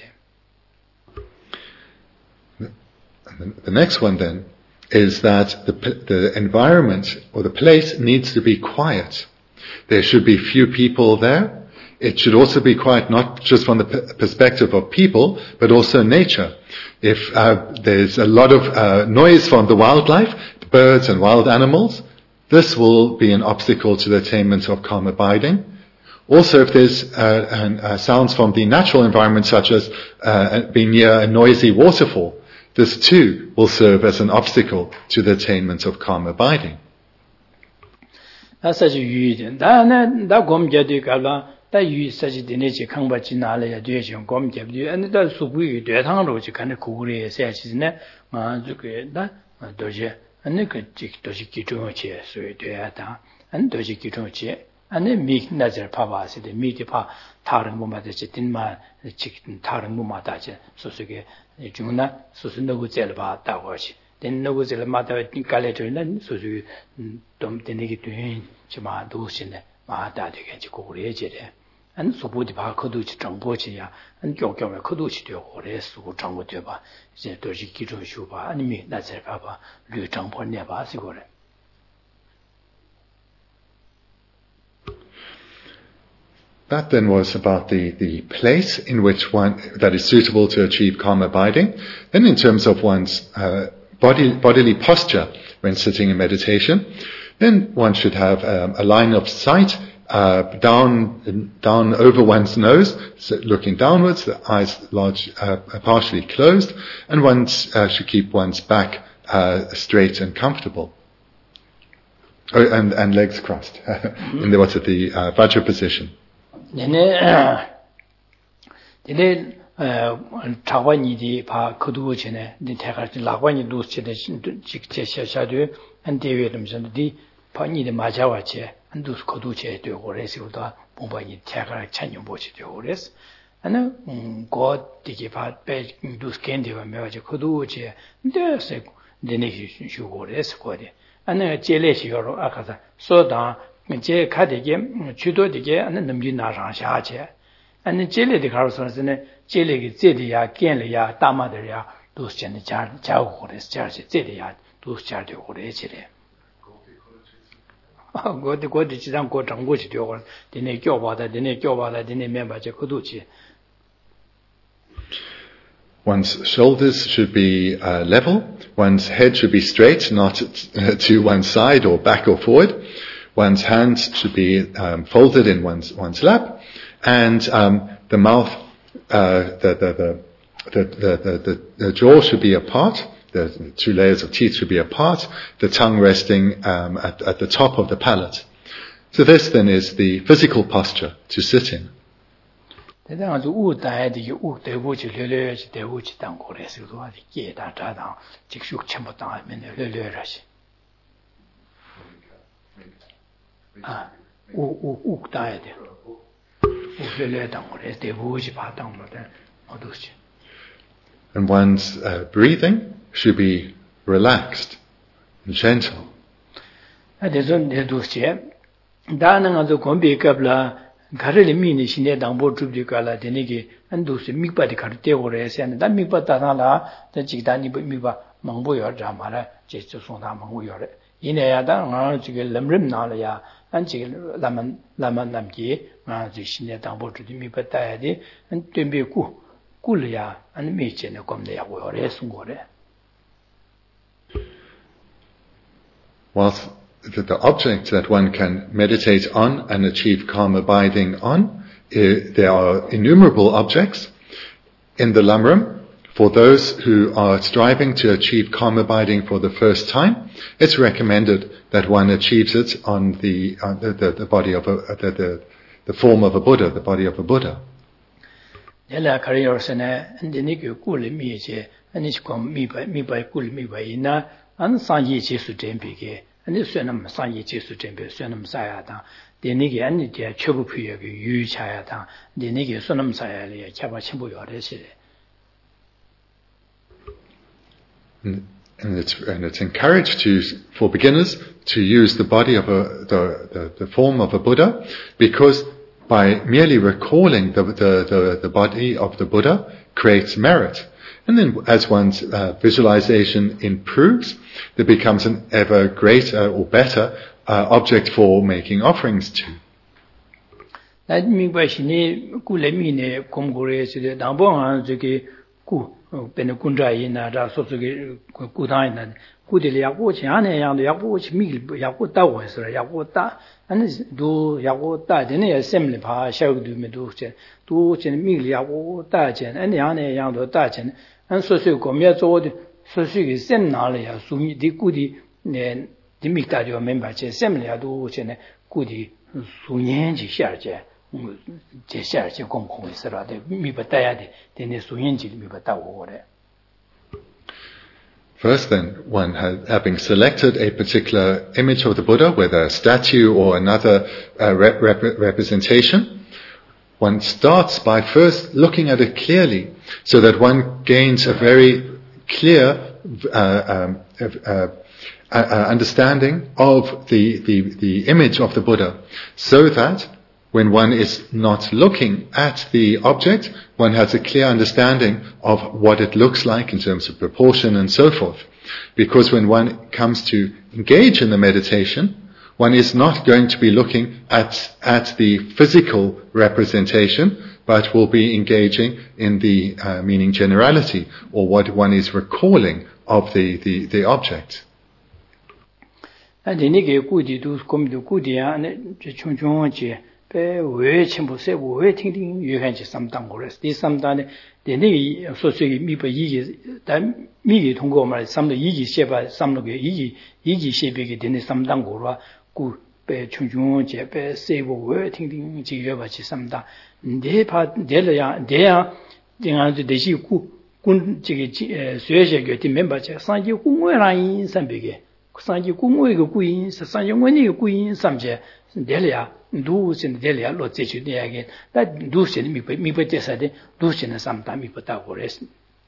The next one then is that the environment or the place needs to be quiet. There should be few people there. It should also be quiet not just from the perspective of people, but also nature. If there's a lot of noise from the wildlife, the birds and wild animals, this will be an obstacle to the attainment of calm abiding. Also, if there's sounds from the natural environment, such as being near a noisy waterfall, this too will serve as an obstacle to the attainment of calm abiding. 사실 유의된 나 검제도 갈라 다 유의 사실 되네지 강바지 나래야 되죠 검제도 안다 수부의 대상으로 지간에 고글에 세야지네 저게 나 도지 안에 그 도지 기초체 소위 돼야다 안 도지 기초체 안에 미 나절 파바시데 미디파 다른 뭐마다지 딘마 직 다른 뭐마다지 소속에 중나 소순노고 젤 봤다고 하시 된노고 젤 마다 깔래들은 소수 좀 되게 된 지마 도시네 마다 되게 지고 그래지래 안 소보디 바 거두지 정보지야 안 교교에 거두지 되고 그래 수고 정보 돼 봐 이제 도시 기초 쇼바 아니면 나절 봐봐 류 정보 내 봐시고래. That then was about the place in which that is suitable to achieve calm abiding. Then in terms of one's bodily posture when sitting in meditation, then one should have a line of sight down over one's nose, so looking downwards, the eyes partially closed, and one should keep one's back straight and comfortable. Oh, and legs crossed in the Vajra position. 내내 차관이디 바 거두어 전에 내가 라관이 루스치데 직제셔셔도 안대외름선디 판이데 맞아와체 안두 거두체 되고 그래서도 본바이 태가 찬용 보시 되고 그래서 아는 고디게 바배 루스켄데와 매가지 거두체 근데서 내내 쉬고 그래서 거디 아는 제레시로 아까서 소다 제 카드게 주도되게 하는 넘기나상샤체 아니 제레디 가로서는 제레기 제디야 깬려야 다마들야 도스전에 자고 그래서 자지 제디야 도스자도 그래지래 我的几张过整过去掉了，的那叫吧的那面把这个都去。 One's shoulders should be level. One's head should be straight, not to one side or back or forward. One's hands should be folded in one's lap, and the mouth, the jaw should be apart. The two layers of teeth should be apart. The tongue resting at the top of the palate. So this then is the physical posture to sit in. 这样子误带的误对不起略是对不起当过来是说的给当扎当这个全部当下面的略这些啊误带的误略当过来对不起把当了的好多些 And one's breathing should be relaxed and gentle. 那这种的都些当然就光别个了가르리 미니 신의 당보 주비가라 되니게 안도스 미바디 가르테 오래세는 단 미바다나라 지단이 미바 망보여 자마라 제주 송다 망보여 이내야다 나 지금 럼름 나려야 안 지금 라만 남기 아 신의 당보 주디 미바다야디 안 뜀비고 꿀이야 안 미체네 검내야 고요래 숨고래 Whilst the object that one can meditate on and achieve calm abiding on, there are innumerable objects in the Lamrim. For those who are striving to achieve calm abiding for the first time, it's recommended that one achieves it on the body of the form of a Buddha, the body of a Buddha. 아니 쇠는 상이 지수 준비 쇠는 사야다 내니게 아니 제 최고 필요하게 유차야다 내니게 쇠는 사야리 잡아 친구 요래시 and it's encouraged for beginners to use the body of the form of a Buddha, because by merely recalling the body of the Buddha creates merit. And then as one's visualization improves, there becomes an ever greater or better object for making offerings to. 안 소수 고미야 저도 소수기 셈나려야 수미 디꾸디 네 디믹다죠 멤버체 셈려도 전에 꾸디 수년지 샤제 제 샤제 공공 있어라데 미바다야데 되네 수년지 미바다고 그래 First then, one having selected a particular image of the Buddha, whether a statue or another representation, one starts by first looking at it clearly, so that one gains a very clear understanding of the image of the Buddha, so that when one is not looking at the object, one has a clear understanding of what it looks like in terms of proportion and so forth. Because when one comes to engage in the meditation, one is not going to be looking at the physical representation, but will be engaging in the meaning generality, or what one is recalling of the object. 왜 첨부세 왜 팅팅 유행지 삼당 거래서 이 삼단에 내내 소수기 미버 이기 단 미기 통고 말 삼도 이기 셰바 삼로게 이기 셰비게 되는 삼당 거라 구배 충충제 배 세고 왜 팅팅 지여바지 삼다 내파 내려야 내야 정한도 대시 군 저기 수혜제게 된 멤버체 상기 공회라인 삼비게 상기 공회의 구인 상용원의 구인 삼제 내려야 두신 데려야 로제주 내야게 다 두신 미버제사데 두신은 삼다 미버다 그랬어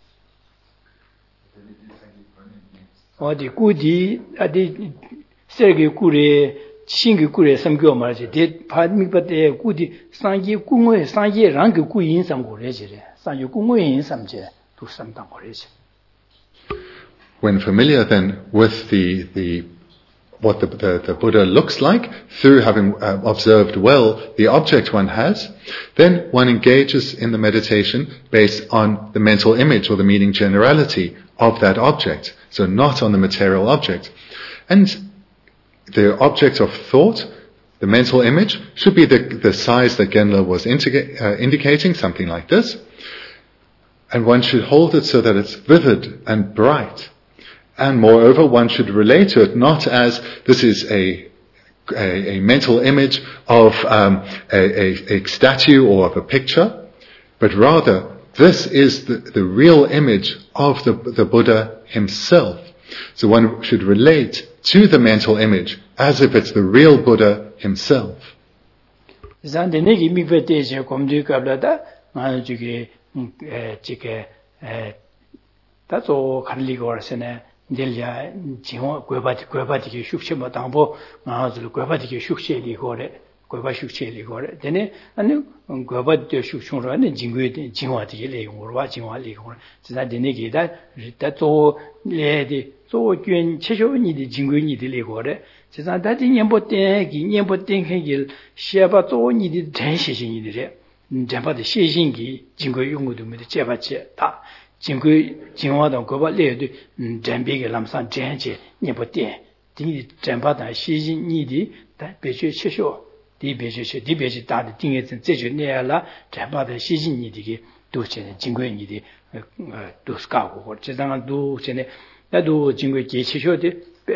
어디 꾸디 어디 세계 꾸레 신기 꾸레 삼교 말지 데 파미버데 꾸디 상기 공회 상기 랑그 꾸인 삼고래지래 상기 공회인 삼제 두 삼당 그랬지 When familiar then with the what the Buddha looks like through having observed well the object one has, then one engages in the meditation based on the mental image or the meaning generality of that object, so not on the material object. And the object of thought, the mental image, should be the size that Genla was indicating, something like this. And one should hold it so that it's vivid and bright. And moreover, one should relate to it not as this is a mental image of a statue or of a picture, but rather this is the real image of the Buddha himself. So one should relate to the mental image as if it's the real Buddha himself. 델야 지호 괴바디게 슉셔마 당보 나즈르 괴바디게 슉셔리 거래 괴바 슉셔리 거래 되네 아니 괴바디 슉숑로는 징괴데 징화디게 레용으로와 징화리 거래 진짜 되네기다 다조 레디 조견 최초니디 징괴니디 레거래 진짜 다지 년보때 년보때 해길 시아바 조니디 전시신이들이 전바데 시신기 징괴 용어도 뭐 제바체 다 진화도 그거 레도 전비게 람산 전제 니버데 디 전바다 시진니디 다 배주 최쇼 디 배주 다的定义这就내라 전바다 시진니디게 도체는 진괴니디 도스카고或者当都现在나도 진괴 제최쇼데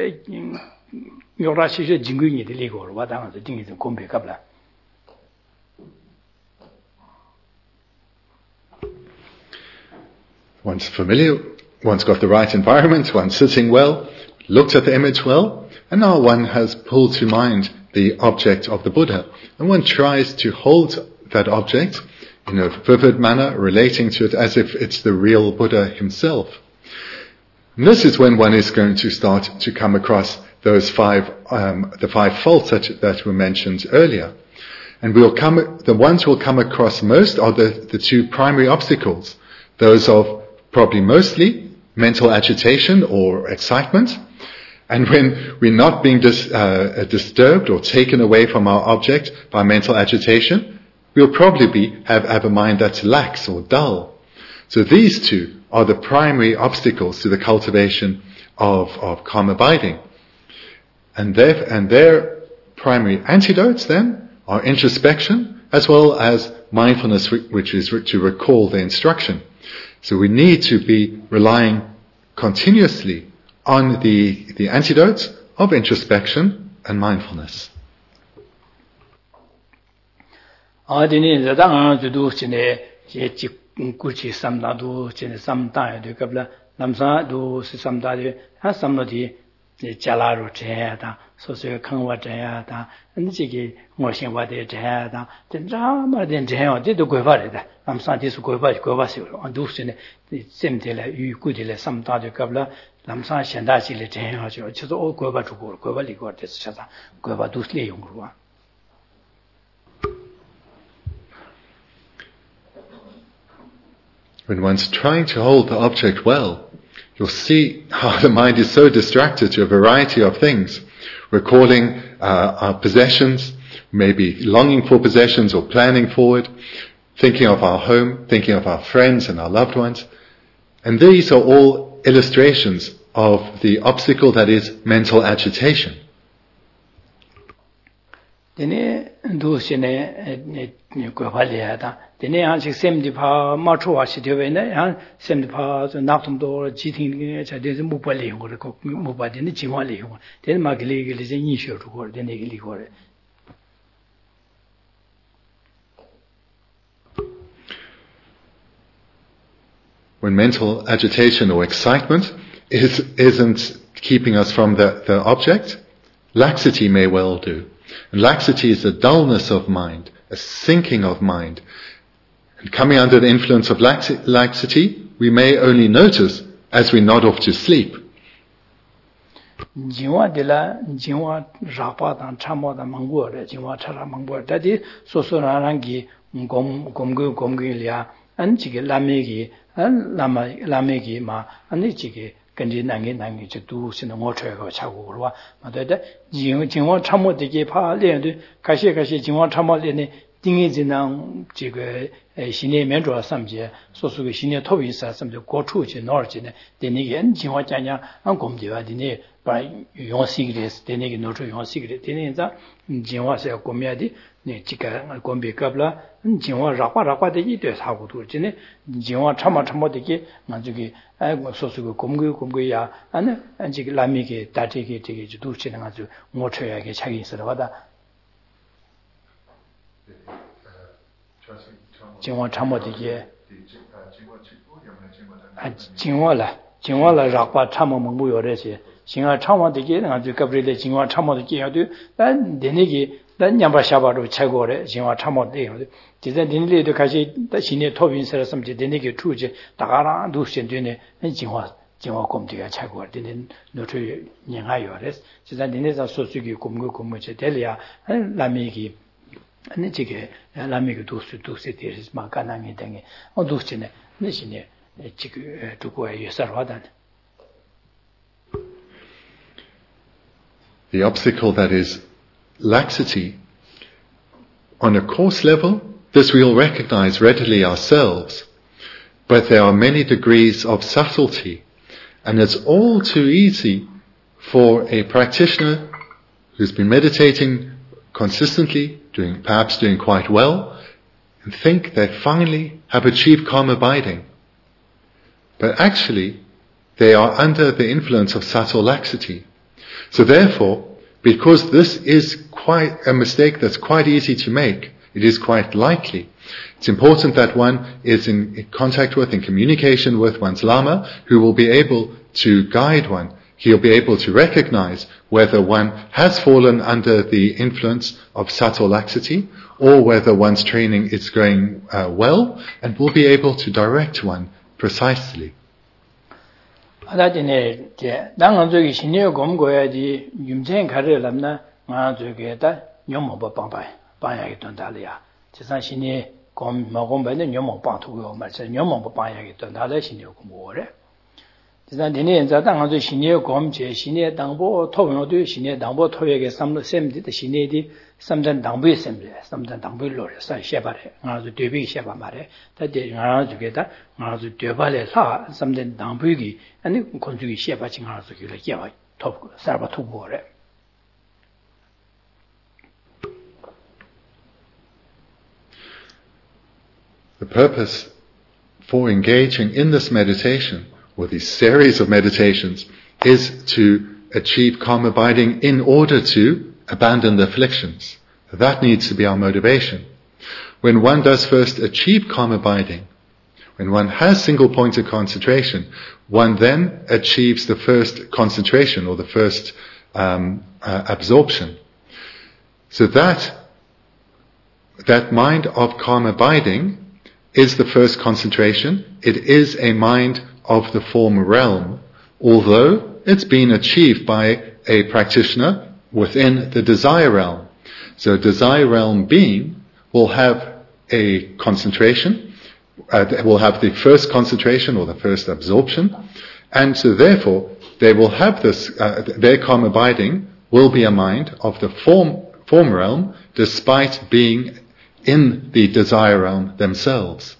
여러 시시 진괴니디 레고로 와당서定义공백갑라 One's familiar, one's got the right environment, one's sitting well, looked at the image well, and now one has pulled to mind the object of the Buddha. And one tries to hold that object in a vivid manner, relating to it as if it's the real Buddha himself. And this is when one is going to start to come across those the 5 faults that were mentioned earlier. And the ones we'll come across most are the 2 primary obstacles, those of probably mostly mental agitation or excitement. And when we're not being disturbed or taken away from our object by mental agitation, we'll probably have a mind that's lax or dull. So these 2 are the primary obstacles to the cultivation of calm abiding. And their primary antidotes then are introspection as well as mindfulness, which is to recall the instruction. So we need to be relying continuously on the antidotes of introspection and mindfulness. 자라로 제다 소소의 강화자야다 안지기 모신와대 제다 진짜마된 제요 뒤도 괴바래다 남산디스 괴바시로 안두스네 셈텔라 유구딜레 삼다데 갑라 남산 현다실레 제요죠 저도 괴바 주고 괴바리고 됐어 찾아 괴바 두스레 용으로와 When one's trying to hold the object well, you'll see how the mind is so distracted to a variety of things, recalling our possessions, maybe longing for possessions or planning forward, thinking of our home, thinking of our friends and our loved ones. And these are all illustrations of the obstacle that is mental agitation. Dene dusine gwapaliada dene hansi semdi pa machuwa shidewene han semdi pa naktumdo jiting cha de mupali ngore ko mupadi ni jingwali ngore dene magili gili je yisho rugo dene gili gore. When mental agitation or excitement isn't keeping us from the object, laxity may well do. And laxity is a dullness of mind, a sinking of mind. And coming under the influence of laxity, we may only notice as we nod off to sleep. Jingwa rapa dan chamo da mangbo re jingwa chara mangbo dadi soso rangi gomgu liya an jige lamegi an lamegi ma an jige 근데 난게 저도 신의 모처가 차고 그러와 맞다 진원 참모되게 파래도 가시 진원 참모되네 딩이지는 지금 신의 면조와 삼제 소수의 신의 토비사 삼제 고추지 넣을지네 되니게 진원 자냐 안 공지와 되네 바 용시그레스 되니게 노조 용시그레 되니자 진원서 고미야디 네 지가 공비갑라 진원 라과라과되기 돼 사고도 지네 진원 참모되게 만족이 소수의 공구야 아니 지금 라미게 다지게 되게 두치는 아주 모처야게 차기 있어라다 진원 참모되게 진원라 라과 참모 뭐요래지 진원 참모되게 아주 갑리데 진원 참모되게 해도 난 되네기 난 냠바 샤바로 최고래 진원 참모되게 이제 되네리도 같이 신의 토빈서를 섬지 되네기 추지 다가라 두신되네 진원 공대가 최고래 되는 노트 년하요래스 진짜 되네서 소수기 공무제 될이야 라미기 아니 지게 라미기 두스 되리스 마가나게 되게 두스네 내신에 지금 두고에 예설하다. The obstacle that is laxity on a coarse level, this we all recognize readily ourselves, but there are many degrees of subtlety, and it's all too easy for a practitioner who's been meditating consistently, perhaps doing quite well, and think they finally have achieved calm abiding. But actually, they are under the influence of subtle laxity. So therefore, because this is quite a mistake that's quite easy to make, it is quite likely, it's important that one is in contact with, in communication with one's Lama, who will be able to guide one. He'll be able to recognize whether one has fallen under the influence of subtle laxity, or whether one's training is going well, and will be able to direct one precisely. 아다지네 제 당은 저기 신의 검고야지 윤생 가르람나 아 저기에다 녀모버 방야기 돈달이야. 지산 신의 검 먹음배는 녀모 방투고 말서 녀모버 방야기 돈달에 신의 검고래. 지산 되네 이제 당은 저 신의 검제 신의 당보 토용도 신의 당보 토역에 삼로 셈디 신의디 삼단 당부에 셈데 삼단 당부로 사 셰바래. 아주 되비 셰바 말에. 다데 아주게다 아주 되발에 사 삼단 당부기 아니 건주기 셰바징 아주 길에 깨와 톱 살바 투고래. The purpose for engaging in this meditation, or this series of meditations, is to achieve calm abiding in order to abandon the afflictions. That needs to be our motivation. When one does first achieve calm abiding, when one has single pointed concentration, one then achieves the first concentration or the first absorption. So that mind of calm abiding is the first concentration. It is a mind of the form realm, although it's been achieved by a practitioner within the desire realm. So desire realm being will have a concentration, will have the first concentration or the first absorption, and so therefore they will have this, their calm abiding will be a mind of the form realm despite being in the desire realm themselves.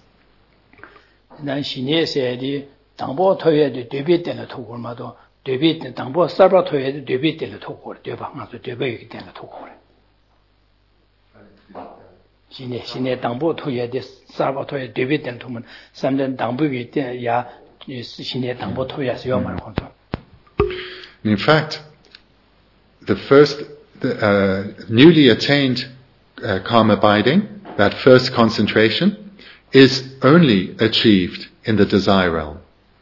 신의 당보 토야데 사바 토야 데비된 통은 삼된 당부기 때야 신의 당보 토야서 요말 혼자. In fact, the first newly attained calm abiding, that first concentration, is only achieved in the desire realm.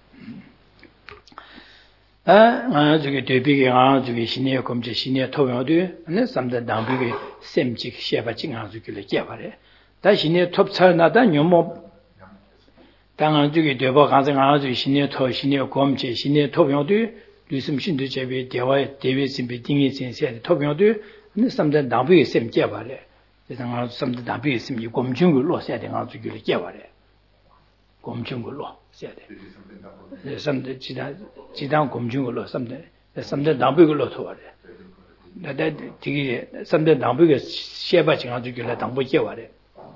저기 되비게 저기 신의 검제 신의 토용도 네 삼된 당부기 셈직 셰바징 아주길래 깨바래. 다 신의 톱차나다 녀모 당한 저기 되버 가정 아주 신의 검제 신의 토용도 리슴신도 제비 대화의 대외심비 딩이 센세 토용도 네 삼된 당부기 셈 깨바래. 대상 아주 삼된 당부기 셈이 검증을 놓셔야 되는 아주길래 깨바래. gomchunglo said. Some Chidam gomchunglo, something Dambugulo to it. That something Dambuga Shebaching to get Dambuja.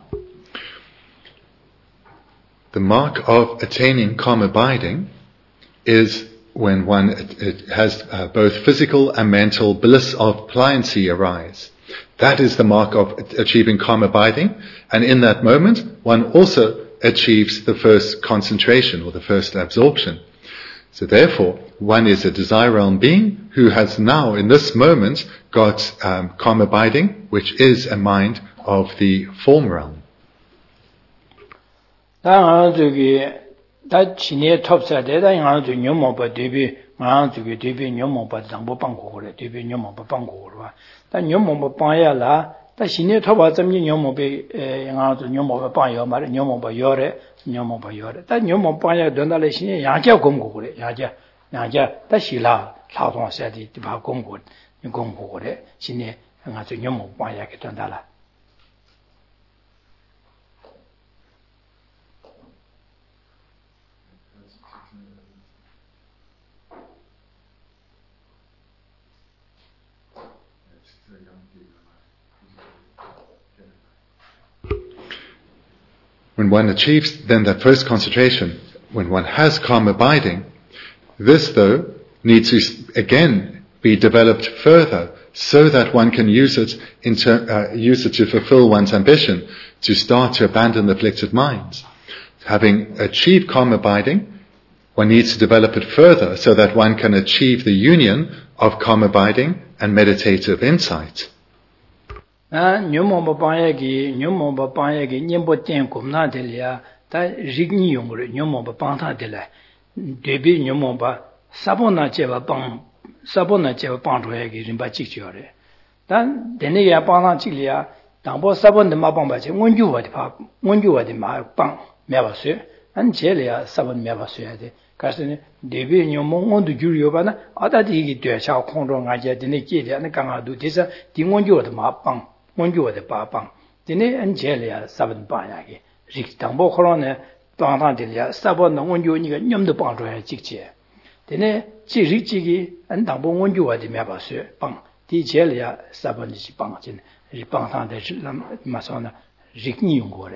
The mark of attaining calm abiding is when one has both physical and mental bliss of pliancy arise. That is the mark of achieving calm abiding, and in that moment, one also achieves the first concentration or the first absorption. So therefore, one is a desire realm being who has now, in this moment, got calm abiding, which is a mind of the form realm. That Chine top side, that I want to Nyomo, but Debbie, I want to be Debbie Nyomo, but Zambo Bango, Debbie Nyomo Bango. That Nyomo Paya la, that Chine top out some Nyomo be Nyomo Paya, Nyomo Bayore, Nyomo Bayore. That Nyomo Paya donation, Yaja Gongo, Yaja, that she la, Laudon said it about Gongo, Gongo, Chine, and I to Nyomo Paya Ketandala. When one achieves then that first concentration, when one has calm abiding, this though needs to again be developed further so that one can use it to fulfill one's ambition, to start to abandon the afflicted minds. Having achieved calm abiding, one needs to develop it further so that one can achieve the union of calm abiding and meditative insight. Nyomo Papayagi, Nyembo Tenkum Delia, that Rigni Yungre, Nyomo Panta Dela, Debi Nyomoba, Sabona Cheva Pantoyagi in Bachichore. Then Denia Pana Chilia, Dambo Sabon the Mabambachi, when you were the Mapang, Mevase, and Chelia, Sabon Mevase. Casting Debi Nyomo on the Juriobana, other digi to a chow condron, I get the Nikia and the Kangadu Tisa, Timonjo the Mapang. When you were the Papang, Dine and Jelia, 7 Bayagi, Rick Tambo Corona, Plantandilia, Sabon, when you Yum the Panto had 6 years. Dine, Chigi, and Tambo, when you were the Mabasur, Pang, Di Jelia, Sabon is Pangin, Ripantan de Masona, Rick Nyungore.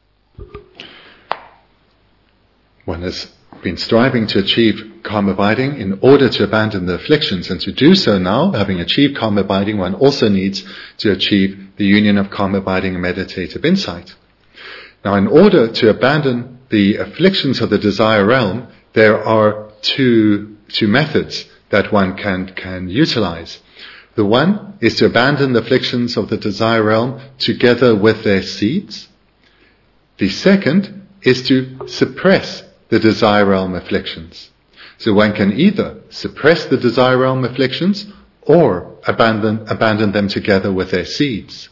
One has been striving to achieve calm abiding in order to abandon the afflictions, and to do so now, having achieved calm abiding, one also needs to achieve the union of calm abiding and meditative insight. Now, in order to abandon the afflictions of the desire realm, there are two methods that one can utilize. The one is to abandon the afflictions of the desire realm together with their seeds. The second is to suppress the desire realm afflictions. So one can either suppress the desire realm afflictions or abandon them together with their seeds.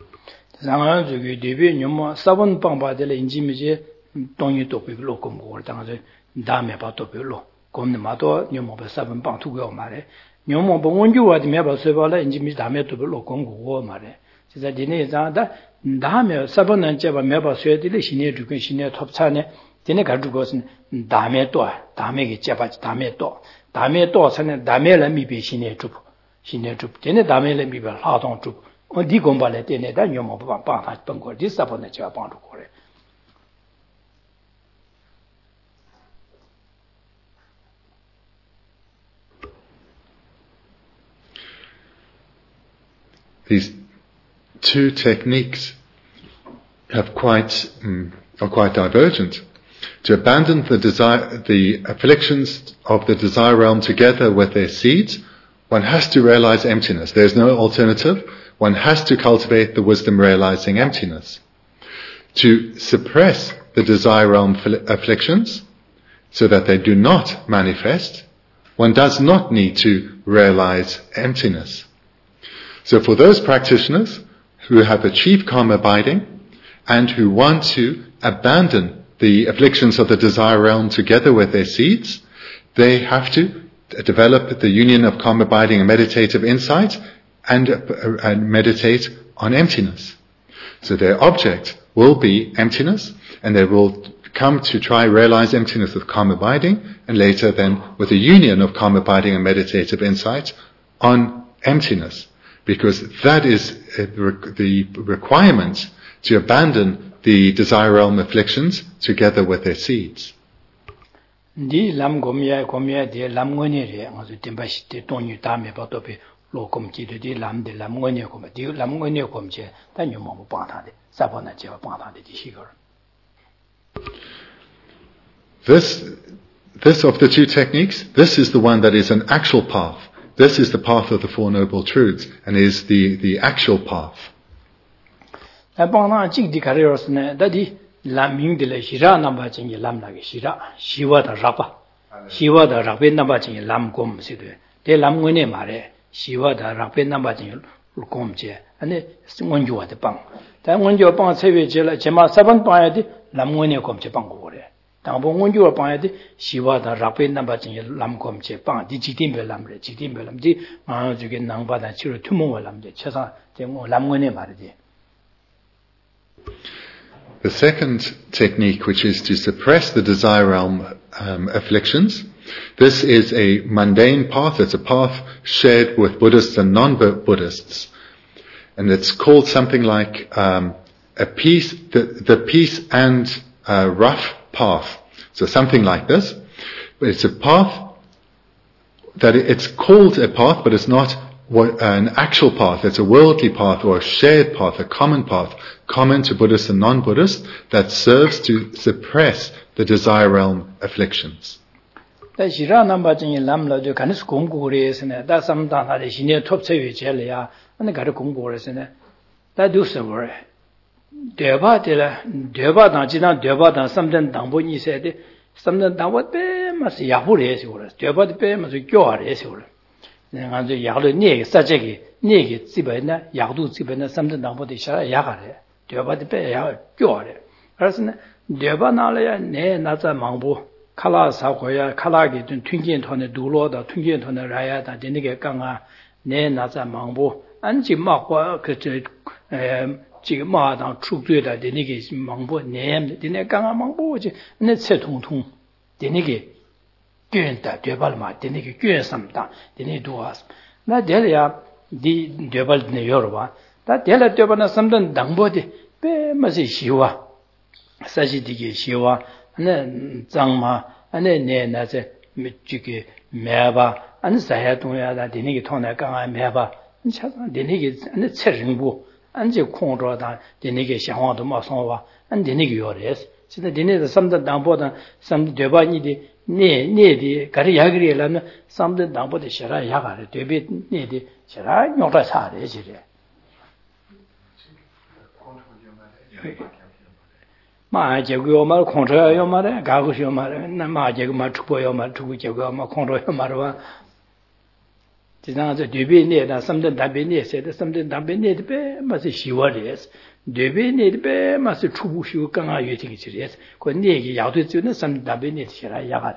Dine Gardugosin, Dame Toa, Dame Jabach, Dame To, Dame To, and Dame Lamibi, Shine Troop, Dine Dame Lamibi, Hardon Troop, on Digombale, Dine, Daniel Panta, Bungo, this upon the Japan to Korea. These two techniques are quite divergent. To abandon the afflictions of the desire realm together with their seeds, one has to realize emptiness. There's no alternative. One has to cultivate the wisdom realizing emptiness. To suppress the desire realm afflictions so that they do not manifest, one does not need to realize emptiness. So for those practitioners who have achieved calm abiding and who want to abandon the afflictions of the desire realm together with their seeds, they have to develop the union of calm abiding and meditative insight and meditate on emptiness. So their object will be emptiness, and they will come to try realize emptiness with calm abiding, and later then with a union of calm abiding and meditative insight on emptiness. Because that is the requirement to abandon the desire realm afflictions together with their seeds. Di lam gomya de lam ngone re ngazu timba shite tonyu tame ba to pe lo kom ji de lam de lam ngone ko di lam ngone ko mje ta nyu mo ba ta de sa ba na je ba ta de di shi go. This of the two techniques, this is the one that is an actual path. This is the path of the Four Noble Truths and is the actual path. Ta ba na ji di ka re ro sne da di lam ying de le shira namba jing lam la ge shira shiwa da rape namba jing lam gom si de lam ngone ma re shiwa da rape namba jing gom je ane ngon jo de bang da ngon jo bang chewe je la je ma saban pa ya de lam ngone gom je bang go re da bo ngon jo pa ya de shiwa da rape namba jing lam gom je bang di ji tin be lam di ma ju ge nang ba da chi ro tu mo lam de che sa de ngo lam ngone ma re de. The second technique, which is to suppress the desire realm afflictions, this is a mundane path. It's a path shared with Buddhists and non-Buddhists. And it's called something like the peace and rough path. So something like this. It's a path that it's called a path, but it's not an actual path. It's a worldly path or a shared path, a common path, common to Buddhists and non-Buddhists, that serves to suppress the desire realm afflictions. Da shira namba jing lam la jo kanis gong gu re sene da sam da na de shine top che ye je le ya ane ga de gong gu re sene da du se wo de ba da ji na de ba da sam den dang bo ni se de sam den dang bo be ma se ya hu re se wo de ba de be ma se gyo re se wo ne ga de ya le ne sa je ge ne ge zi be na ya du zi be na sam den dang bo de sha ya ga re de ba de be ya gyo re er ne de ba na le ya ne na za mang bo 칼라 사고야 칼라게 든 튕긴 톤에 두로다 튕긴 톤에 라야다 되게 강아 내 나자 망보 안지 막과 그저 지금 마당 축제다 되게 망보 내 되게 강아 망보지 내 채통통 되게 괜다 되발마 되게 괜삼다 되게 도와스 나 될야 디 되발네 여러와 다 될야 되발나 삼던 당보디 빼마시 시와 사지디게 시와 ane zangma ane ne na ze mchike meba ane saya 동야 da dini gi thona ka meba cha dini gi ane cheringbu anje khongro da dini gi xiangwa de ma songwa ane dini gi yores sida dini da samda dangbo da samda deba ni de ne de gari ya gri la na samda dangbo de shara ya ga de be ne de shara nyota sa re ji re 마 제고 말 콘트라요 말에 가고시요 말에 나 제고 말 축보요 말 축고 제고 말 콘트라요 말와 지나서 되비네다 섬든 답비네 세다 섬든 답비네 데 마시 시월레스 되비네 데 마시 축부시고 강아 예팅이 지레스 그 네기 야도 주는 섬든 답비네 시라 야가래.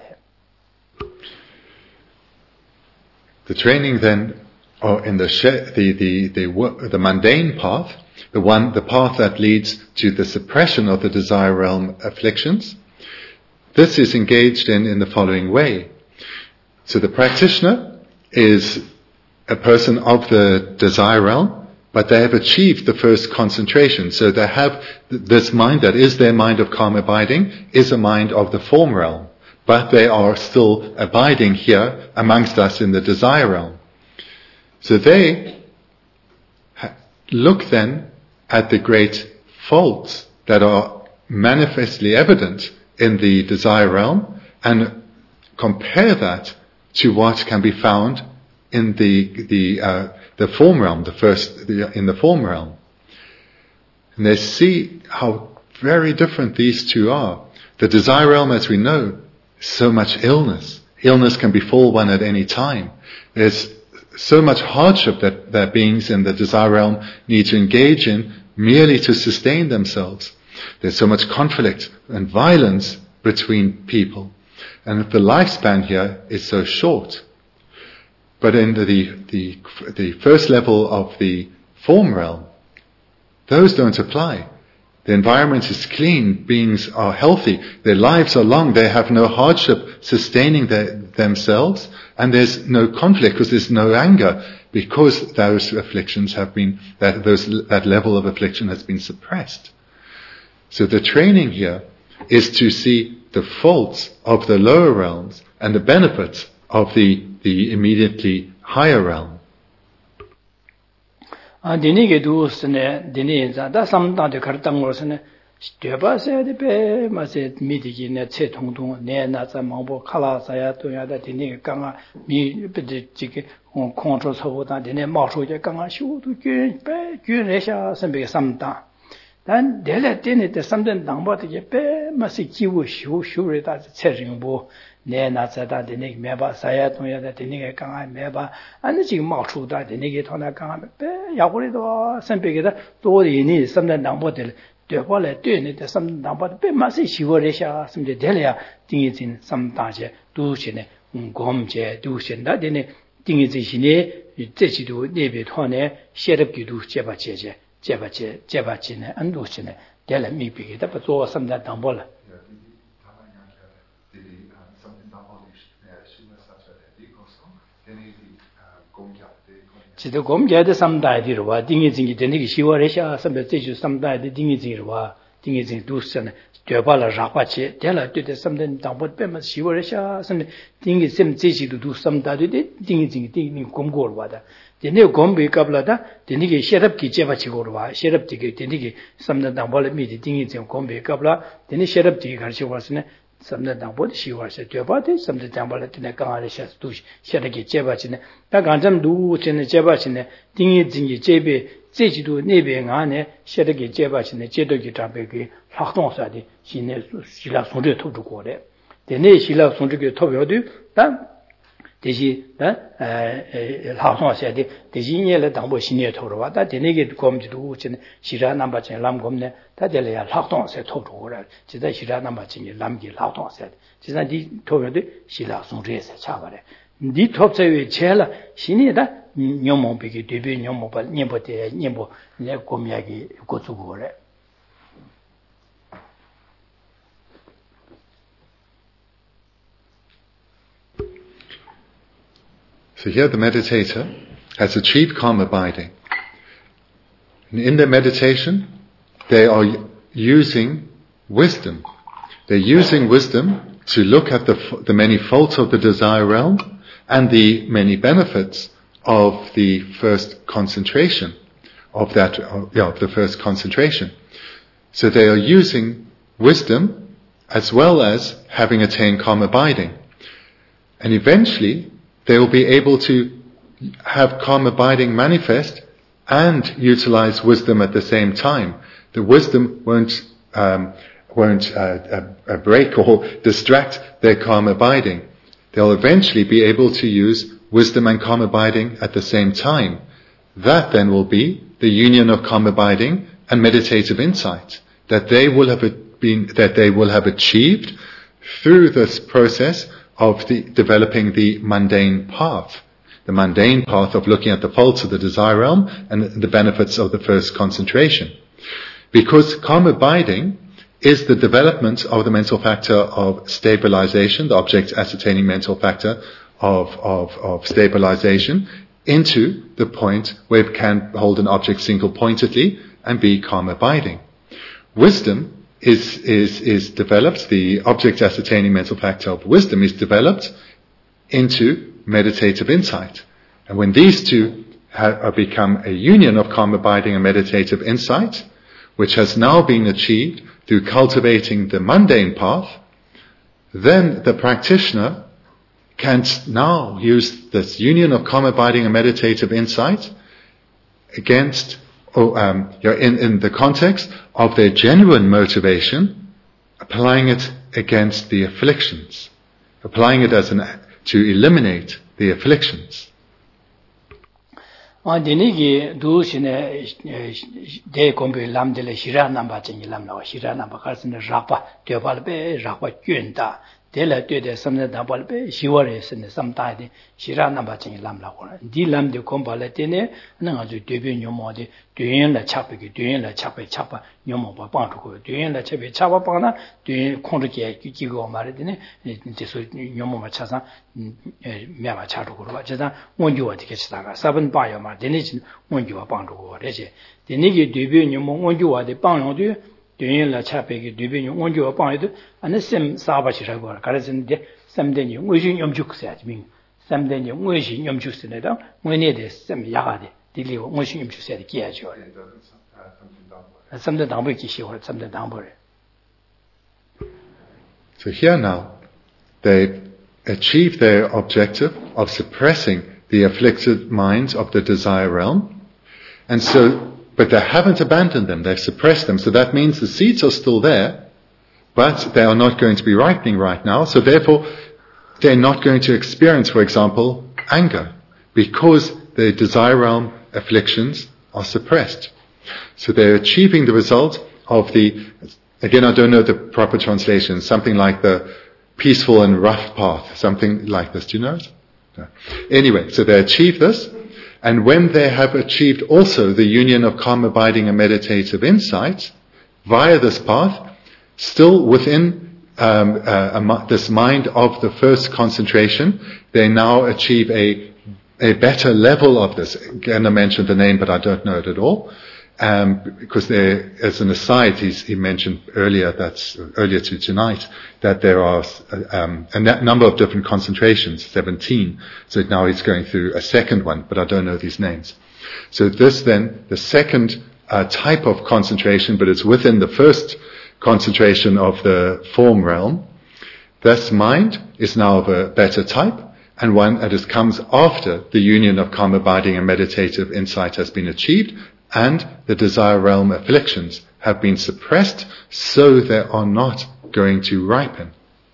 The training then in the mundane path, the path that leads to the suppression of the desire realm afflictions, this is engaged in the following way. So the practitioner is a person of the desire realm, but they have achieved the first concentration. So they have this mind that is their mind of calm abiding, is a mind of the form realm, but they are still abiding here amongst us in the desire realm. So they look then at the great faults that are manifestly evident in the desire realm and compare that to what can be found in the form realm, in the form realm. And they see how very different these two are. The desire realm, as we know, is so much illness. Illness can befall one at any time. There's so much hardship that beings in the desire realm need to engage in merely to sustain themselves. There's so much conflict and violence between people. And the lifespan here is so short. But in the first level of the form realm, those don't apply. the environment is clean, beings are healthy, their lives are long, they have no hardship sustaining themselves, and there's no conflict because there's no anger, because those afflictions have been, that level of affliction has been suppressed. So the training here is to see the faults of the lower realms and the benefits of the immediately higher realm. Dini ge du sene dini za da samda de kartang wo sene deba se de be ma se mi de ne che tong tong ne na za mang bo khala sa ya to ya da dini gang a mi be de ji ge control so da dini ma shu je gang a shu du gyun be gyun le sha sen be samda dan de le dini de samden dang bo de be ma se ji wo shu re da che ring bo ne na za da dini me ba sa ya to ya da dini ge gang a me ba an ji ma shu da dini ge to na gang a be ya gu le do sen be ge da do yi ni samden dang bo de对过来对你的什么哪怕被马上学了下什么的得了呀定义进什么大些都是呢我们这都是那的呢定义这些呢这些都那边团呢写的给都结巴呢很多是呢得了没别的不做什么的当不了지도 검제의 삼다이디로와 딩이징이 되는 게 10월에 샤 선배 제주 삼다이디 딩이징이로와 딩이징 두스는 되발라 라과치 될라 되대 삼된 당보 빼면 10월에 샤 선배 딩이 셈 제지도 두 삼다이디 딩이징이 딩이 검고로와다 되네 검비 갑라다 되니게 셰럽기 제바치고로와 셰럽디게 되니게 삼된 당보를 미디 딩이징 검비 갑라 되니 셰럽디게 가르쳐 왔으네 samden dangbo de shiwa se jeba de samden dangbo le tene kanga le sha du sha de ge jeba chine da ganjam du chene jeba chine dingi jingi jebe zeji du ne be nga ne sha de ge jeba chine je de ge ta be ge sak dong sa de shine shila song de to go le de ne shila song de ge to yo du da 대시 하송하셔야 돼. 대신에 당보 신의 토로와 다 되네게 검지도 진 시라 남바진 람검네 다들이야 학동세 토로라. 지다 시라 남바진 람기 학동세. 지다 디 토여도 시라 송제세 차바래. 니 톱세에 제일 신이다 녀몽비기 되비 녀몽발 녀보대 녀보 내 고미야기 고주고래. So here the meditator has achieved calm abiding. And in their meditation, they are using wisdom. They're using wisdom to look at the many faults of the desire realm and the many benefits of the first concentration, of the first concentration. So they are using wisdom as well as having attained calm abiding. And eventually, they will be able to have calm abiding manifest and utilize wisdom at the same time. The wisdom won't break or distract their calm abiding. They'll eventually be able to use wisdom and calm abiding at the same time. That then will be the union of calm abiding and meditative insight that they will have achieved through this process of developing the mundane path of looking at the faults of the desire realm and the benefits of the first concentration. Because calm abiding is the development of the mental factor of stabilization, the object ascertaining mental factor of stabilization, into the point where it can hold an object single-pointedly and be calm abiding. Wisdom is developed, the object ascertaining mental factor of wisdom is developed into meditative insight. And when these two become a union of calm abiding and meditative insight, which has now been achieved through cultivating the mundane path, then the practitioner can now use this union of calm abiding and meditative insight against in the context of their genuine motivation, applying it against the afflictions, applying it to eliminate the afflictions. Dinigi do shine de kombe lamdele shira namba jingi lamna shira namba karsine rapa debalbe rapa gyunda Dela de some the double shiwari in some tide, Shirana Bachin Lamla. D lam de Combala Tene, Nangazu Debin Yomodi, doing la Chapi, doing la Chapi Chapa, Yomo Bantuko, doing la Chapi Chapa Pana, doing Conduki, Kigo Maridine, Yomo Chasa, Mama Chatuko, Jada, when you are Tikestaga, 7 bioma, the nation when you are Bantuko, the Nigi Debin Yomo, when you are the Banu. Doing la Chapi, Dubin, when you are pointed, and the same Sabachagor, Karazin, some day you wishing Yom Juk said, mean, some day you wishing Yom Juk said, when it is some yard, the little wishing Yom Juk said, Kiajo. Some the Dambaki or some the Dambore. So here now, they achieve their objective of suppressing the afflicted minds of the desire realm, and so but they haven't abandoned them, they've suppressed them. So that means the seeds are still there, but they are not going to be ripening right now. So therefore, they're not going to experience, for example, anger, because the desire realm afflictions are suppressed. So they're achieving the result of again, I don't know the proper translation, something like the peaceful and rough path, something like this. Do you know it? No. Anyway, so they achieve this. And when they have achieved also the union of calm abiding and meditative insight, via this path, still within this mind of the first concentration, they now achieve a better level of this. Again, I mentioned the name, but I don't know it at all. Because there, as an aside, he mentioned earlier to tonight, that there are a number of different concentrations, 17. So now he's going through a second one, but I don't know these names. So this then, the second type of concentration, but it's within the first concentration of the form realm. This mind is now of a better type, and one that comes after the union of calm abiding and meditative insight has been achieved, and the desire realm afflictions have been suppressed, so they are not going to ripen.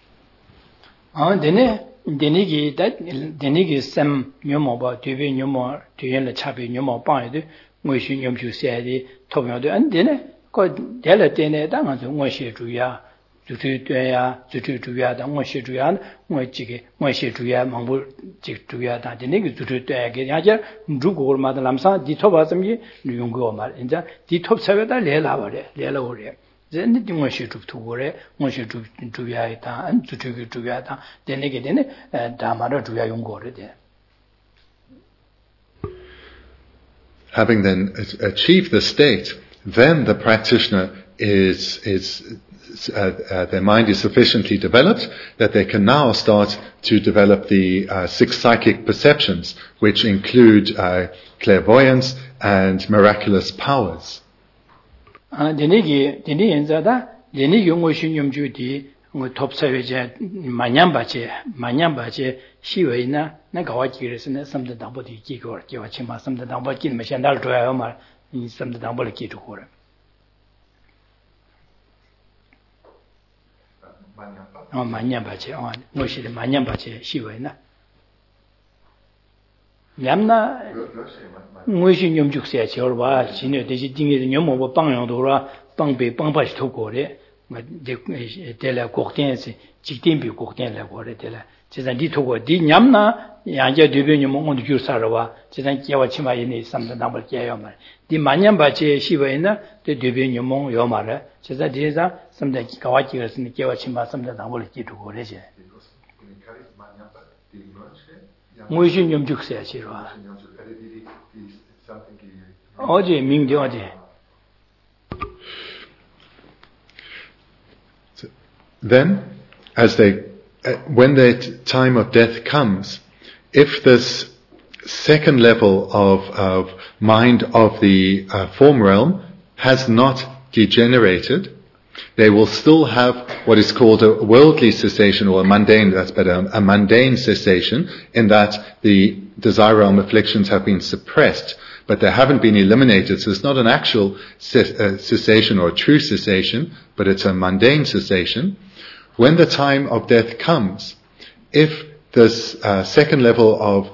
Denigi sem nyomo ba tubi nyomo tuyen la chapi nyomo ba de ngwe shin yom chu se de to yo de an de ne ko de la de ne da nga ngwe she ju ya ju tu ya ju tu ju ya da ngwe she ju ya ngwe ji ge ngwe she ju ya mang bu ji ju ya da de ne ge ju tu ya ge ya ja ru go ma da lam sa di to ba sam yi yong go ma in ja di top sa da le la ba le le la ho re then the Moshi to Tugore, Moshi to Tuyata, and to Tuyata, then again, Damara Tuya Yungore there. Having then achieved the state, then the practitioner their mind is sufficiently developed that they can now start to develop the 6 psychic perceptions, which include clairvoyance and miraculous powers. Denigi Enzada, Denigi Motion Yum Judy, top savage, Manyambache, Shiwena, Nagawachi, and some the double key or Kiwachima, some the double key, Machandal to Omar, in some the double key to her. Oh, Manyambache, on Moshi the Manyambache, Shiwena. Yamna Motion Yum Juxia, or what, she knew the thing is Yum over Pangdora, Pangbe, Pangbash to Gore, Della Cortense, Chitimbi Corten la Goretella. Cesar di Togo, di Yamna, Yanja Dubinium on the Jusarawa, Cesar Kiawachima in some the number Kiayoma. Di Manyambache, Shivena, the Dubinium Yomara, Cesar Deza, some the Kawachiras and the Kiawachima, some the number key to Goreja. Motion Yum Juxia, Shira. Oje, Ming George. Then, when the time of death comes, if this second level of mind of the form realm has not degenerated, they will still have what is called a worldly cessation, or a mundane, that's better, a mundane cessation, in that the desire realm afflictions have been suppressed, but they haven't been eliminated. So it's not an actual cessation or a true cessation, but it's a mundane cessation. When the time of death comes, if this second level of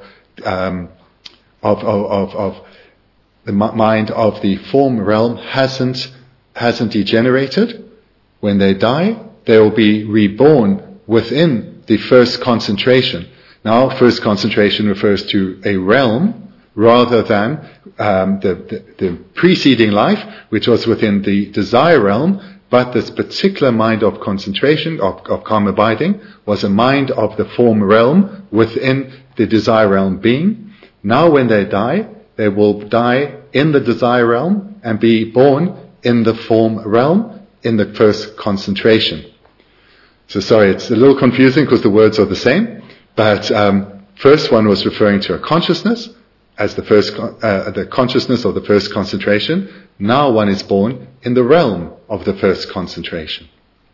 the mind of the form realm hasn't degenerated, when they die, they will be reborn within the first concentration. Now, first concentration refers to a realm rather than the preceding life, which was within the desire realm, but this particular mind of concentration, of calm abiding, was a mind of the form realm within the desire realm being. Now when they die, they will die in the desire realm and be born in the form realm in the first concentration. So sorry, it's a little confusing because the words are the same, but first one was referring to a consciousness as the first, the consciousness of the first concentration. Now one is born in the realm of the first concentration.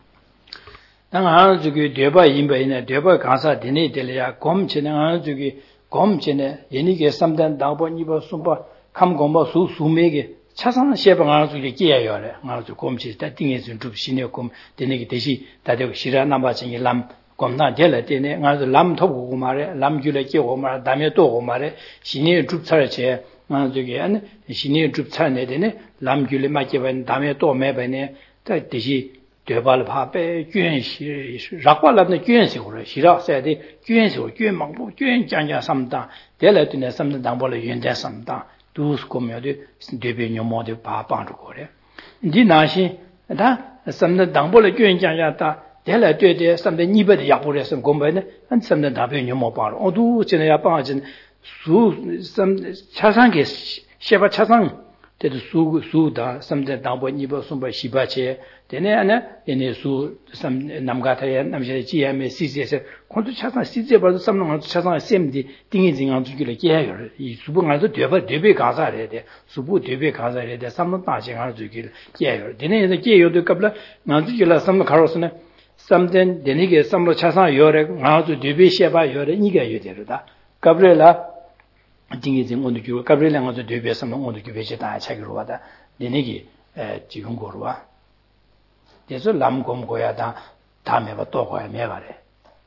차상 시에방아 주게 끼야요래. 나도 곰치 때 띵에서 좀 신의 곰 되네기 대시 다들 시라 남아진이 람 곰나 될래 되네. 나도 람 토고 말에 람 줄에 끼고 말 다음에 또 말에 신의 줍차를 제 나도게 안 신의 줍차네 되네. 람 줄에 맞게 반 다음에 또 매번에 대시 되발 파배捐시 rak발랍네捐시고래. 시라 세대捐시고捐망부捐장자 삼다. 될래 되네 삼다 당벌에 연대 삼다. dus komyode debe nyomo de pa pang ru gore di na shi da samna dangbo le gyön jang ya da de la de de samde ni be de ya bu le sam gom be ne an samna da be nyomo pa ru odu chen ya pa jin su sam chasang ge sheba chasang de su da samde dangbo ni be sum ba shi ba che de ne ana ene su sam nam ga ta ya nam je ji ya me si si se kon tu chasang si je ba sam no chasang sem di ding yin jing ang ju le ge ya yo 이 수분 안에서 되게 가사래 돼. 수부 되게 가사래 돼. 삼는 다시 할 주길 깨요. 되네서 깨요도 qabla 나주길라 삼는 가로스네. 삼된 되네게 삼로 차상 요래 나주 되게 셔봐 요래 이게 요되르다. qabla 딩이진 오늘 주 qabla 나주 되게 삼는 오늘 주 베지 다 차기로 와다. 되네게 지금 거로 와. 그래서 남곰 고야다 다음에 또 고야 매가래.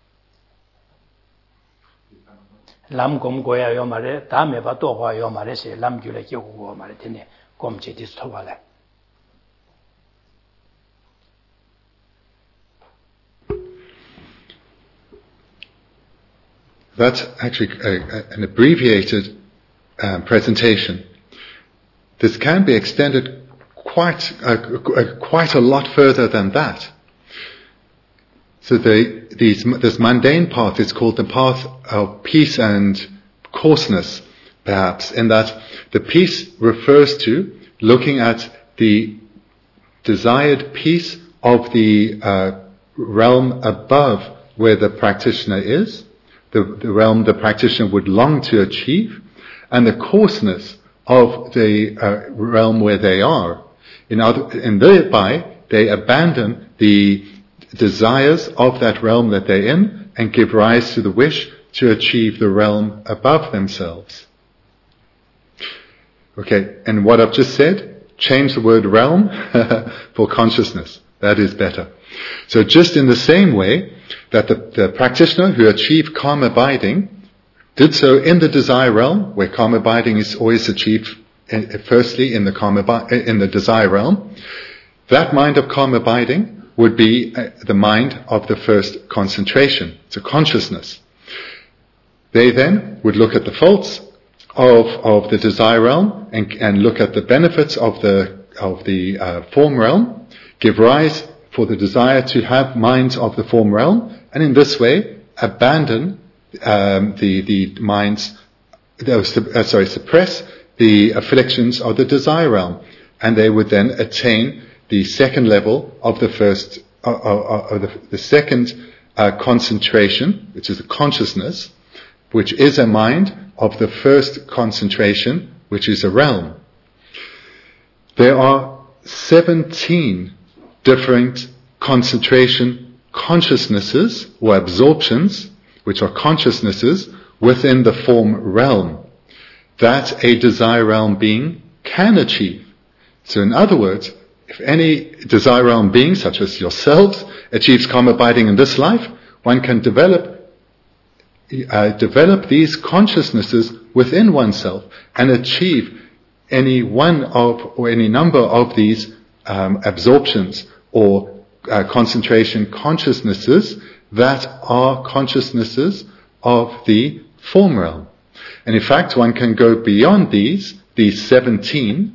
lam gom goya yo mare da me ba to hwa yo mare se lam gyu le kyo go mare tene gom che dis to wala. That's actually an abbreviated presentation. This can be extended quite a lot further than that. So this mundane path is called the path of peace and coarseness, perhaps, in that the peace refers to looking at the desired peace of the realm above where the practitioner is, the realm the practitioner would long to achieve, and the coarseness of the realm where they are. And thereby, they abandon the desires of that realm that they're in and give rise to the wish to achieve the realm above themselves. Okay, and what I've just said, change the word realm for consciousness. That is better. So just in the same way that the practitioner who achieved calm abiding did so in the desire realm, where calm abiding is always achieved firstly in the desire realm, that mind of calm abiding would be the mind of the first concentration. It's a consciousness. They then would look at the faults of the desire realm and look at the benefits of the form realm, give rise for the desire to have minds of the form realm, and in this way abandon the minds, suppress the afflictions of the desire realm, and they would then attain the second level of the first, the second concentration, which is the consciousness, which is a mind of the first concentration, which is a realm. There are 17 different concentration consciousnesses or absorptions, which are consciousnesses within the form realm, that a desire realm being can achieve. So in other words, if any desire realm being, such as yourselves, achieves calm abiding in this life, one can develop these consciousnesses within oneself and achieve any one of or any number of these absorptions or concentration consciousnesses that are consciousnesses of the form realm. And in fact, one can go beyond these 17,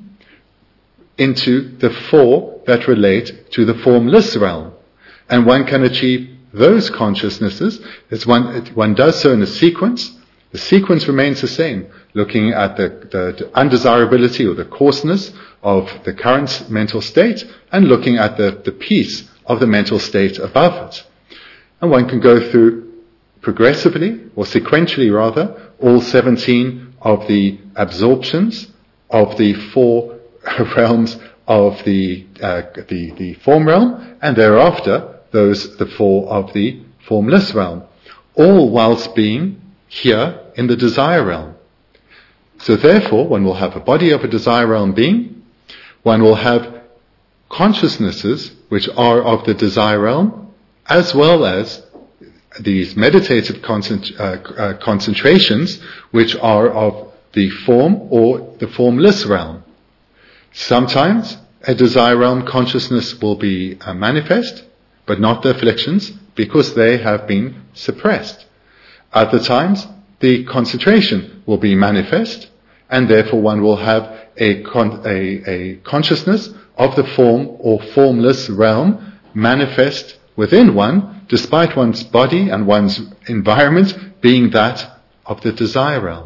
into the 4 that relate to the formless realm. And one can achieve those consciousnesses as one does so in a sequence. The sequence remains the same, looking at the undesirability or the coarseness of the current mental state and looking at the peace of the mental state above it. And one can go through progressively, or sequentially rather, all 17 of the absorptions of the 4 realms of the form realm, and thereafter the 4 of the formless realm, all whilst being here in the desire realm. So therefore, one will have a body of a desire realm being, one will have consciousnesses which are of the desire realm, as well as these meditative concentrations which are of the form or the formless realm. Sometimes a desire realm consciousness will be manifest, but not the afflictions, because they have been suppressed. Other times, the concentration will be manifest, and therefore one will have a consciousness of the form or formless realm manifest within one, despite one's body and one's environment being that of the desire realm.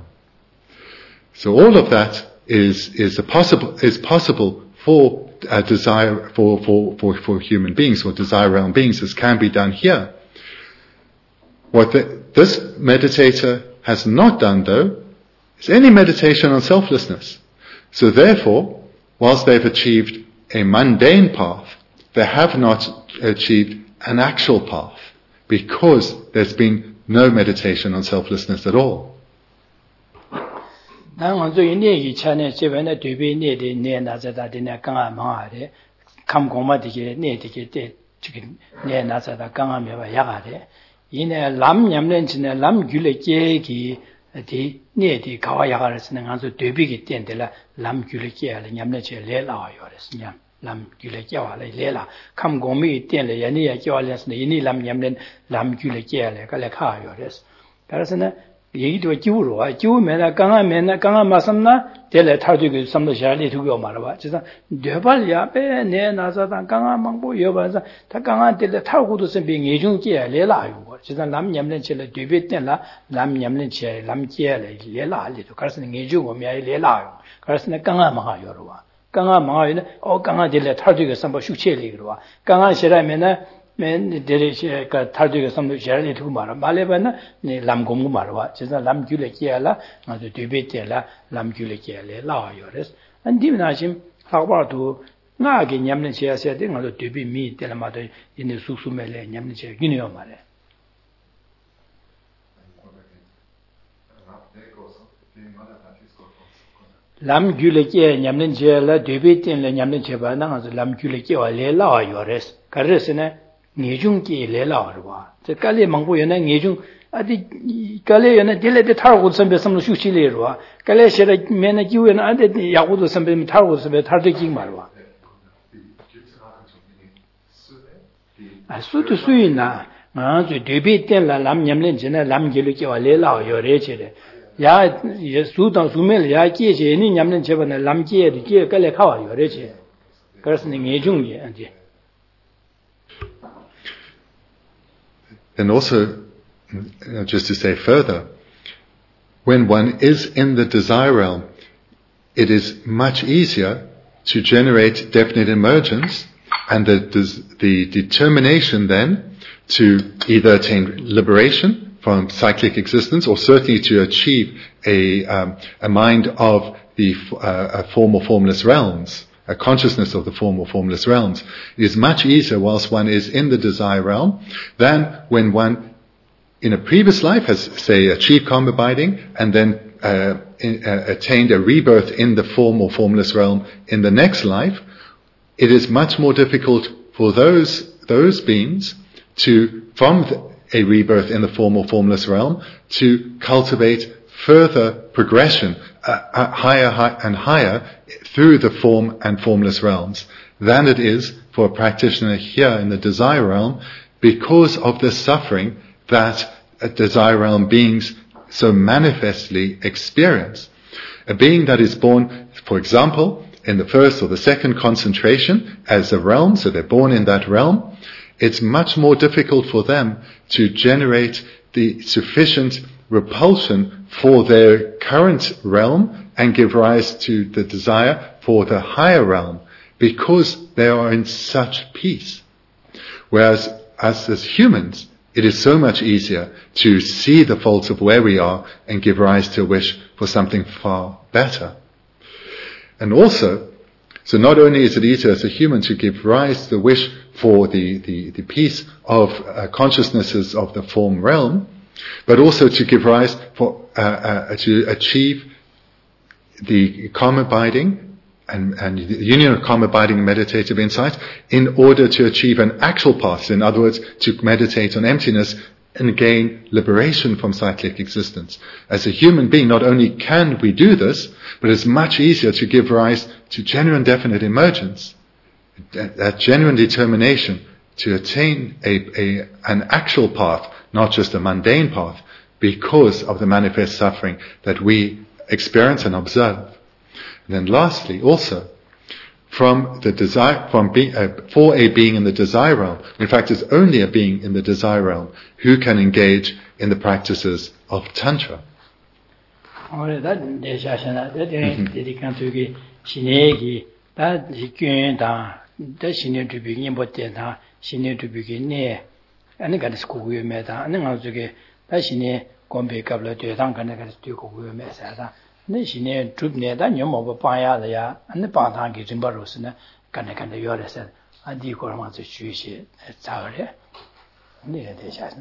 So all of that is possible for desire for human beings, or desire realm beings, as can be done here. What this meditator has not done, though, is any meditation on selflessness. So therefore, whilst they've achieved a mundane path, they have not achieved an actual path, because there's been no meditation on selflessness at all. lam gyule kyawa le lela kam gomi iten le yani ya kyawa le sne yini lam nyamlen lam gyule kya le ka le kha yo res karasna yi do jiuro a jiu me na kanga masamna de le tha ju samlo sha le thu yo ma la ba chisa de bal ya pe ne na sa ta kanga mangbo yo ba sa ta kanga de le tha gu do sem bi nge jung kya le la yo chisa lam nyamlen che le de be ten la lam nyamlen che lam kya le la le to karasna nge ju go me le la yo karasna kanga ma ha yo ro ba 강아 마이네 강아 딜레 탈주게 삼바 슈체리로 강아 시라면은 맨 데레시 그 탈주게 삼도 시라리 두고 말아 말레바나 네 람공고 말아 진짜 람규레 끼야라 아주 뒤베텔라 람규레 끼야레 라요레스 안디나심 하고바도 나게 냠는 시야세데 나도 뒤비 미 때라마도 이네 수수멜레 냠는 시 기니요 말에 lam gyule ke nyamlen je la debe tin le nyamlen je ba na ga lam gyule ke wa le la yo res ka res ne nge jung ke le la wa te ka le mang bo ye na nge jung adi ka le ye na de le de tar gu sam be sam lu shu chi le ro ka le she le me na ji we na ade ya gu do sam be tar gu sam be tar de king ma ro a su tu su na ma ju debe tin la lam nyamlen je na lam gyule ke wa le la yo re che de 야 수당 수멜 야 계제니 냠는 제번에 남기에도 게 깔래 가와 요래지 그래서 네 중에 이제 And also, just to say further, when one is in the desire realm, it is much easier to generate definite emergence, and the determination then to either attain liberation from cyclic existence, or certainly to achieve a mind of the form or formless realms, a consciousness of the form or formless realms, is much easier whilst one is in the desire realm than when one in a previous life has, say, achieved calm abiding and then attained a rebirth in the form or formless realm in the next life. It is much more difficult for those beings to, from a rebirth in the form or formless realm, to cultivate further progression, higher and higher through the form and formless realms than it is for a practitioner here in the desire realm, because of the suffering that desire realm beings so manifestly experience. A being that is born, for example, in the first or the second concentration as a realm, so they're born in that realm, it's much more difficult for them to generate the sufficient repulsion for their current realm and give rise to the desire for the higher realm, because they are in such peace. Whereas us as humans, it is so much easier to see the faults of where we are and give rise to a wish for something far better. And also, so not only is it easier as a human to give rise to the wish for the peace of consciousnesses of the form realm, but also to give rise for to achieve the calm abiding and the union of calm abiding and meditative insight in order to achieve an actual path. In other words, to meditate on emptiness and gain liberation from cyclic existence. As a human being, not only can we do this, but it's much easier to give rise to genuine definite emergence, that genuine determination to attain an actual path, not just a mundane path, because of the manifest suffering that we experience and observe. And then lastly, also, from the desire, for a being in the desire realm, in fact it's only a being in the desire realm who can engage in the practices of Tantra. Nishine trubne da nyomo paya da ya ane patang ki jimba rosne kane kane yore se adi korma zu chushi tsare ne de shasna.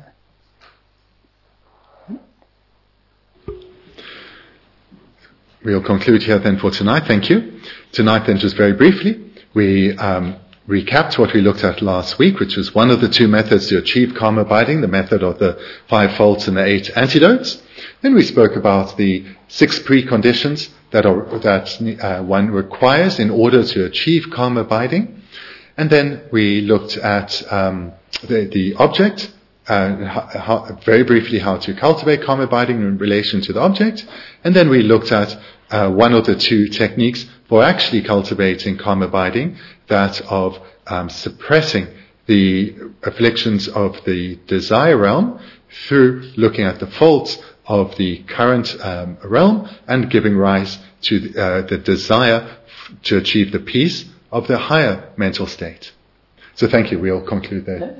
We'll conclude here then for tonight. Thank you. Tonight then, just very briefly, we recapped what we looked at last week, which was one of the two methods to achieve calm abiding, the method of the 5 faults and the 8 antidotes. Then we spoke about the 6 preconditions that one requires in order to achieve calm abiding. And then we looked at the object, very briefly how to cultivate calm abiding in relation to the object. And then we looked at one of the 2 techniques for actually cultivating calm abiding, that of suppressing the afflictions of the desire realm through looking at the faults of the current realm and giving rise to the desire to achieve the peace of the higher mental state. So thank you. We'll conclude there.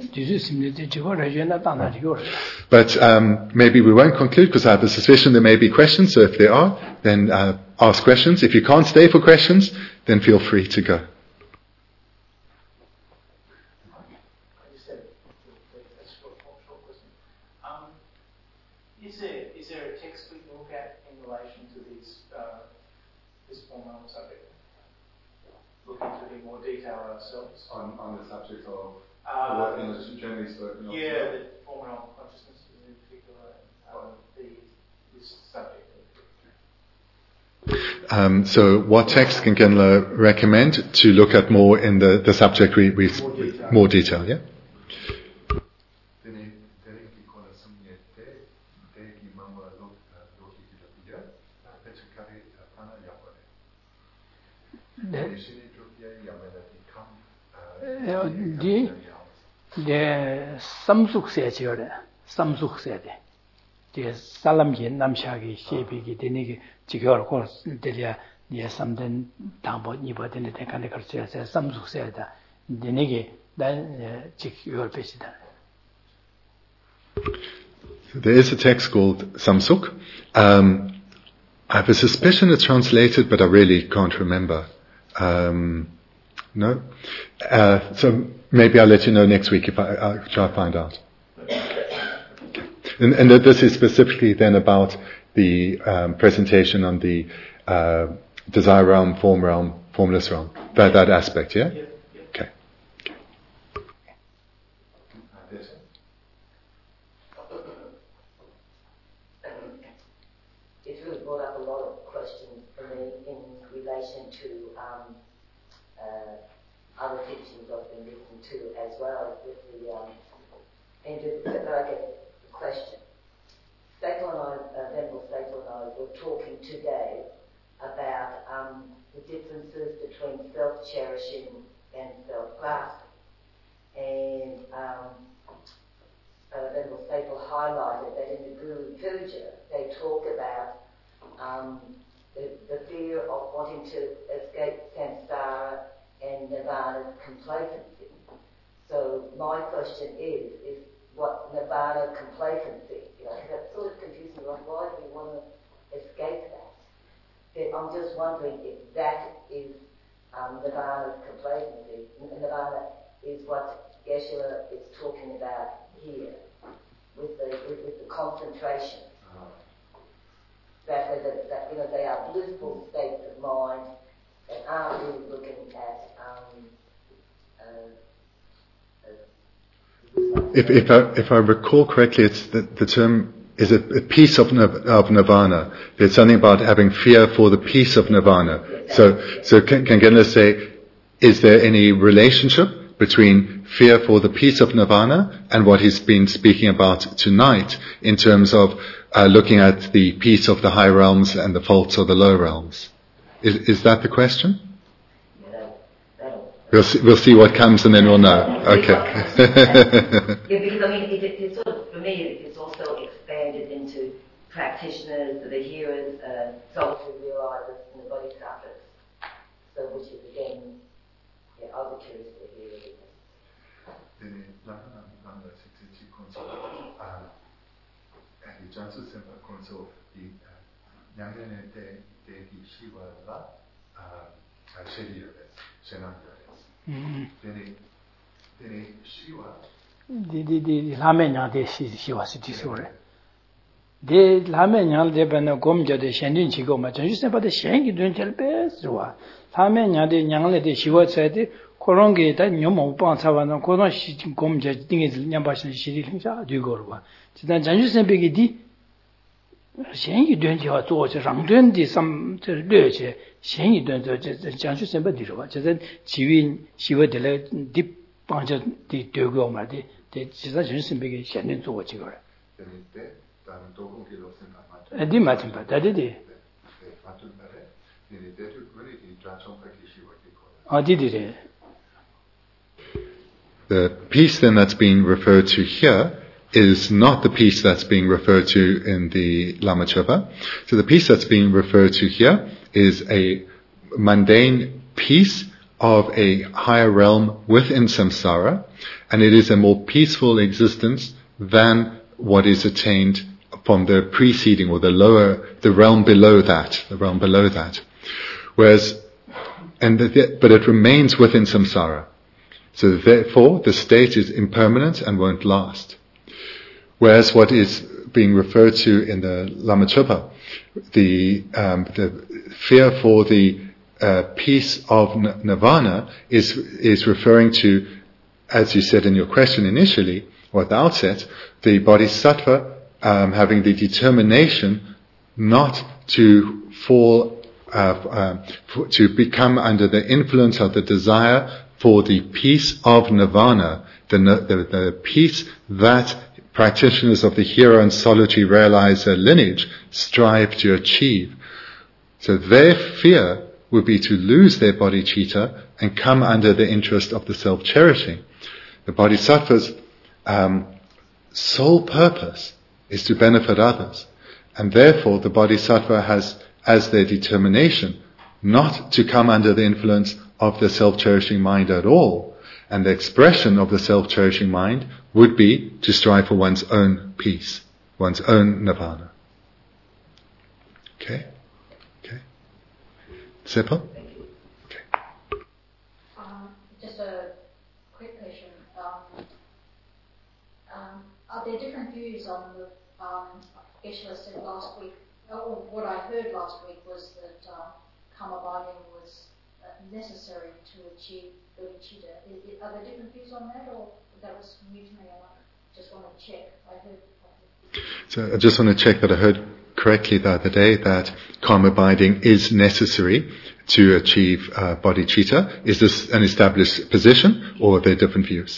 But maybe we won't conclude because I have a suspicion there may be questions. So if there are, then ask questions. If you can't stay for questions, then feel free to go. Is there a text we can look at in relation to this formal subject? Look into it in more detail ourselves. On the subject of generally spoken. Yeah, the formal consciousness in particular, this subject. So what text can Genla recommend to look at more in the subject more detail, yeah? The samsuk se chore samsuk se de salam yin namshagi shebi gi denigi jigor ko delia ye samden tambo nibo den de kan de karche se samsuk se da denigi da jigor pesida. There is a text called Samsuk. I have a suspicion it's translated, but I really can't remember. No? So maybe I'll let you know next week if I'll try to find out. Okay. And this is specifically then about the presentation on the desire realm, form realm, formless realm. That aspect, yeah? Okay. other teachings I've been listening to as well with the and I get the question. Venerable Staple and I were talking today about the differences between self-cherishing and self-grasping. And Venerable Staple highlighted that in the Guru Puja they talk about the fear of wanting to escape samsara and nirvana's complacency. So my question is what nirvana complacency? That sort of confusing. Like, why do we want to escape that? I'm just wondering if that is nirvana's complacency. Nirvana is what Geshe-la is talking about here with the concentration. That they are blissful states of mind that aren't really looking at If I recall correctly, it's the term is a piece of nirvana. There's something about having fear for the peace of nirvana. So can Geshe-la say, is there any relationship between fear for the peace of nirvana and what he's been speaking about tonight in terms of looking at the peace of the high realms and the faults of the low realms? Is that the question? We'll see what comes and then we'll know. Okay. Yeah, because I mean, it sort of, for me, it's also expanded into practitioners, the hearers, solitary realizers, and the bodhisattvas. So, which is again, I was curious to hear it. 라면야 데 시와시 디소레 데 라면야 데 베나 곰저데 셴딘 지고마 전주세 바데 셴기 된절베스와 라면야 데 냥레 데 시와세데 코롱게다 뇽모 빵차바나 코롱 시 곰저 띵게 냠바신 시리링자 뒤거와 지난 전주세 베기디 셴기 된지와 조저 랑된디 삼저 뢰제 셴기 된저 전주세 베디로와 저는 지윈 시와데레 딥 방저 디 되고 말디 데 지사 전신 베게 셴된 조고 지거래 디 맞은 바 다디디 디디레 The peace then that's being referred to here is not the peace that's being referred to in the Lama Chopa. So the peace that's being referred to here is a mundane peace of a higher realm within samsara, and it is a more peaceful existence than what is attained from the preceding or the realm below that. Whereas, but it remains within samsara. So therefore, the state is impermanent and won't last. Whereas what is being referred to in the Lama Chopa, the fear for the peace of nirvana is referring to, as you said in your question initially, or at the outset, the bodhisattva having the determination not to fall, to become under the influence of the desire for the peace of nirvana, the peace that practitioners of the hero and solitary realizer lineage strive to achieve. So their fear would be to lose their bodhicitta and come under the interest of the self-cherishing. The bodhisattva's sole purpose is to benefit others, and therefore the bodhisattva has as their determination not to come under the influence of the self-cherishing mind at all, and the expression of the self-cherishing mind would be to strive for one's own peace, one's own nirvana. Okay? Simple? Okay. Just a quick question. Are there different views on the Geshe-la said last week, or what I heard last week was that karma binding was necessary to achieve bodhicitta. Are there different views on that, or that was new to me? I just want to check. So I just want to check that I heard correctly the other day that calm abiding is necessary to achieve bodhicitta. Is this an established position, or are there different views?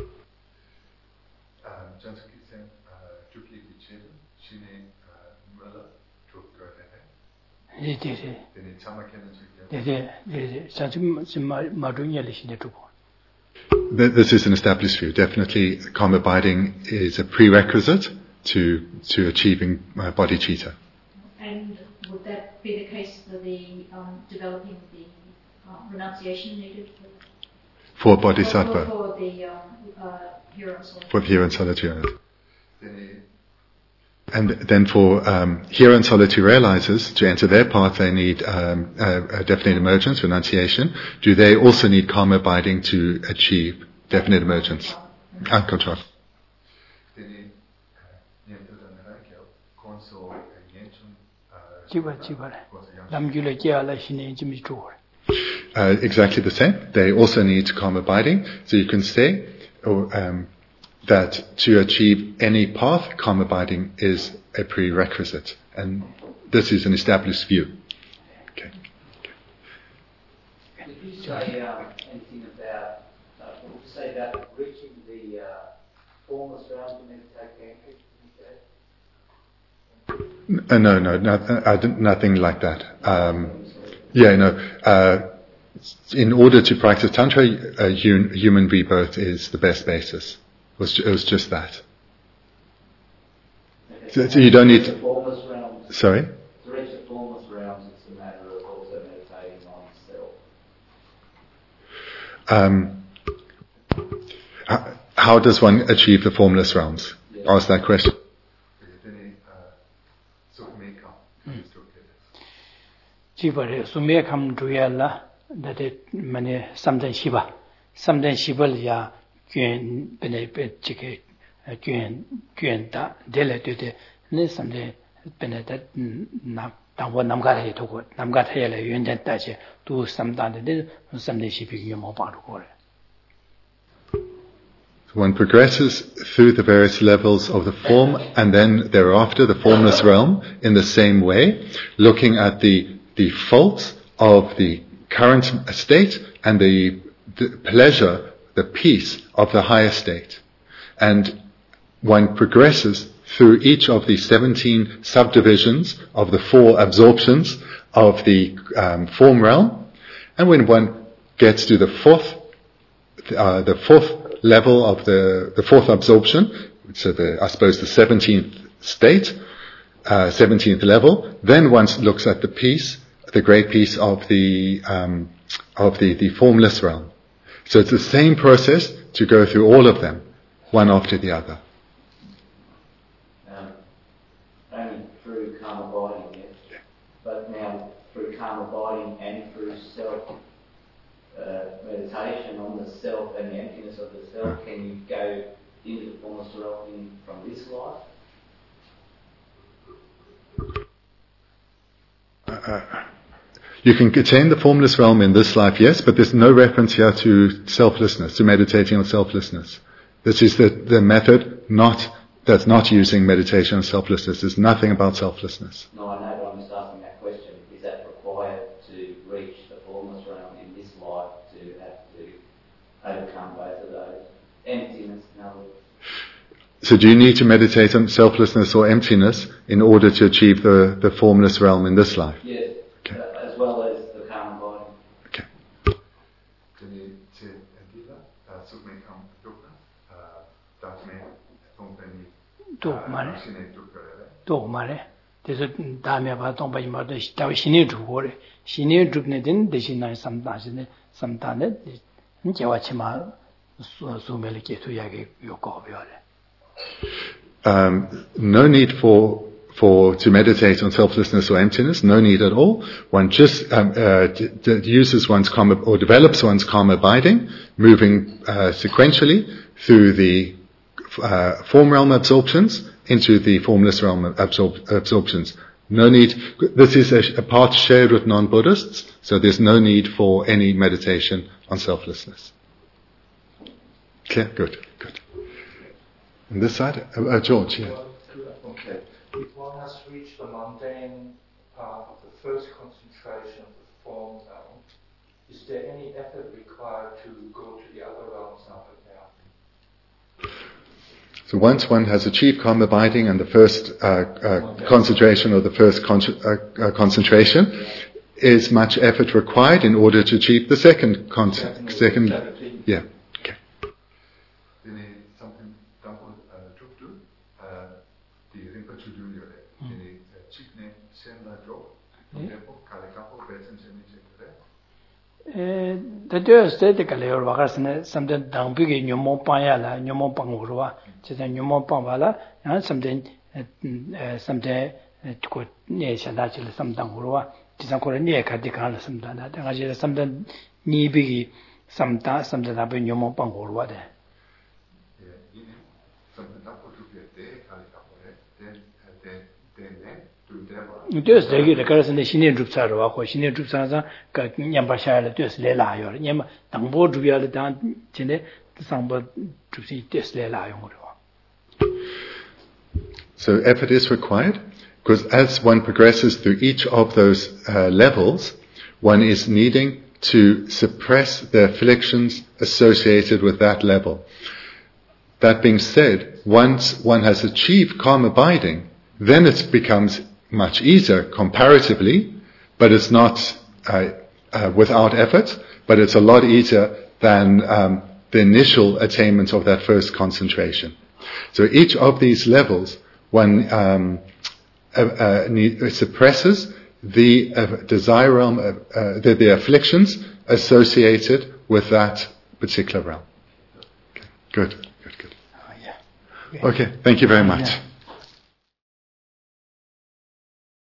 This is an established view. Definitely, calm abiding is a prerequisite to achieving bodhicitta. And would that be the case for the developing the renunciation needed for bodhisattva? For the hero and solitude. For the hero and solitude. And then for hero and solitude realizers, to enter their path, they need a definite emergence, renunciation. Do they also need calm abiding to achieve definite emergence? Control. Exactly the same. They also need calm abiding. So you can say that to achieve any path, calm abiding is a prerequisite. And this is an established view. Okay. Did you say anything about, reaching the formless realms of meditation? No, nothing like that. In order to practice Tantra, human rebirth is the best basis. It was just that. So you don't need. Formless realms. Sorry? To reach the formless realms, it's a matter of also meditating on self. How does one achieve the formless realms? Yeah. Ask that question. One progresses through the various levels of the form, and then thereafter the formless realm in the same way, looking at the faults of the current state and the pleasure, the peace of the higher state. And one progresses through each of the 17 subdivisions of the 4 absorptions of the form realm. And when one gets to the fourth level of the fourth absorption, so the 17th state, 17th level, then one looks at the peace, the great peace of the formless realm. So it's the same process to go through all of them, one after the other. Only through calm abiding, yes. Yeah. But now through calm abiding and through self meditation on the self and the emptiness of the self, can you go into the formless realm from this life? You can attain the formless realm in this life, yes, but there's no reference here to selflessness, to meditating on selflessness. This is the method that's not using meditation on selflessness. There's nothing about selflessness. No, I know, but I'm just asking that question. Is that required to reach the formless realm in this life, to have to overcome both of those? Emptiness, in other words. So do you need to meditate on selflessness or emptiness in order to achieve the formless realm in this life? Yes, okay. As well as the calm body. Okay. No need to meditate on selflessness or emptiness, no need at all. One just uses one's karma, or develops one's karma abiding, moving sequentially through the form realm absorptions into the formless realm absorptions. No need. This is a path shared with non-Buddhists, so there's no need for any meditation on selflessness. Clear? Good. On this side? George, yeah. Okay. if one has reached the mundane part of the first concentration of the form realm, is there any effort required to go to the other realms after that? So once one has achieved calm abiding and the first concentration or the first concentration, is much effort required in order to achieve the second yeah. Okay. The state the Kaleo Vagasne, something down big in Yomo Payala, Yomo Pangurua, Yomo Pamala, and something could near Shadachil, some Dangurua, Tisankora near Katikan, something knee biggie, something up in Yomo Pangurua there. Just the girls in the Shinian Drupsara, or Shinian Drupsasa, Yambashara, just Lela, or Yam, Tambo, Julia, Dan, Chine, Samba, to see this Lela. So effort is required, because as one progresses through each of those levels, one is needing to suppress the afflictions associated with that level. That being said, once one has achieved calm abiding, then it becomes much easier comparatively, but it's not without effort, but it's a lot easier than the initial attainment of that first concentration. So each of these levels, one suppresses the desire realm, the afflictions associated with that particular realm. Okay. Good. Oh, yeah. Okay, thank you very much. Yeah.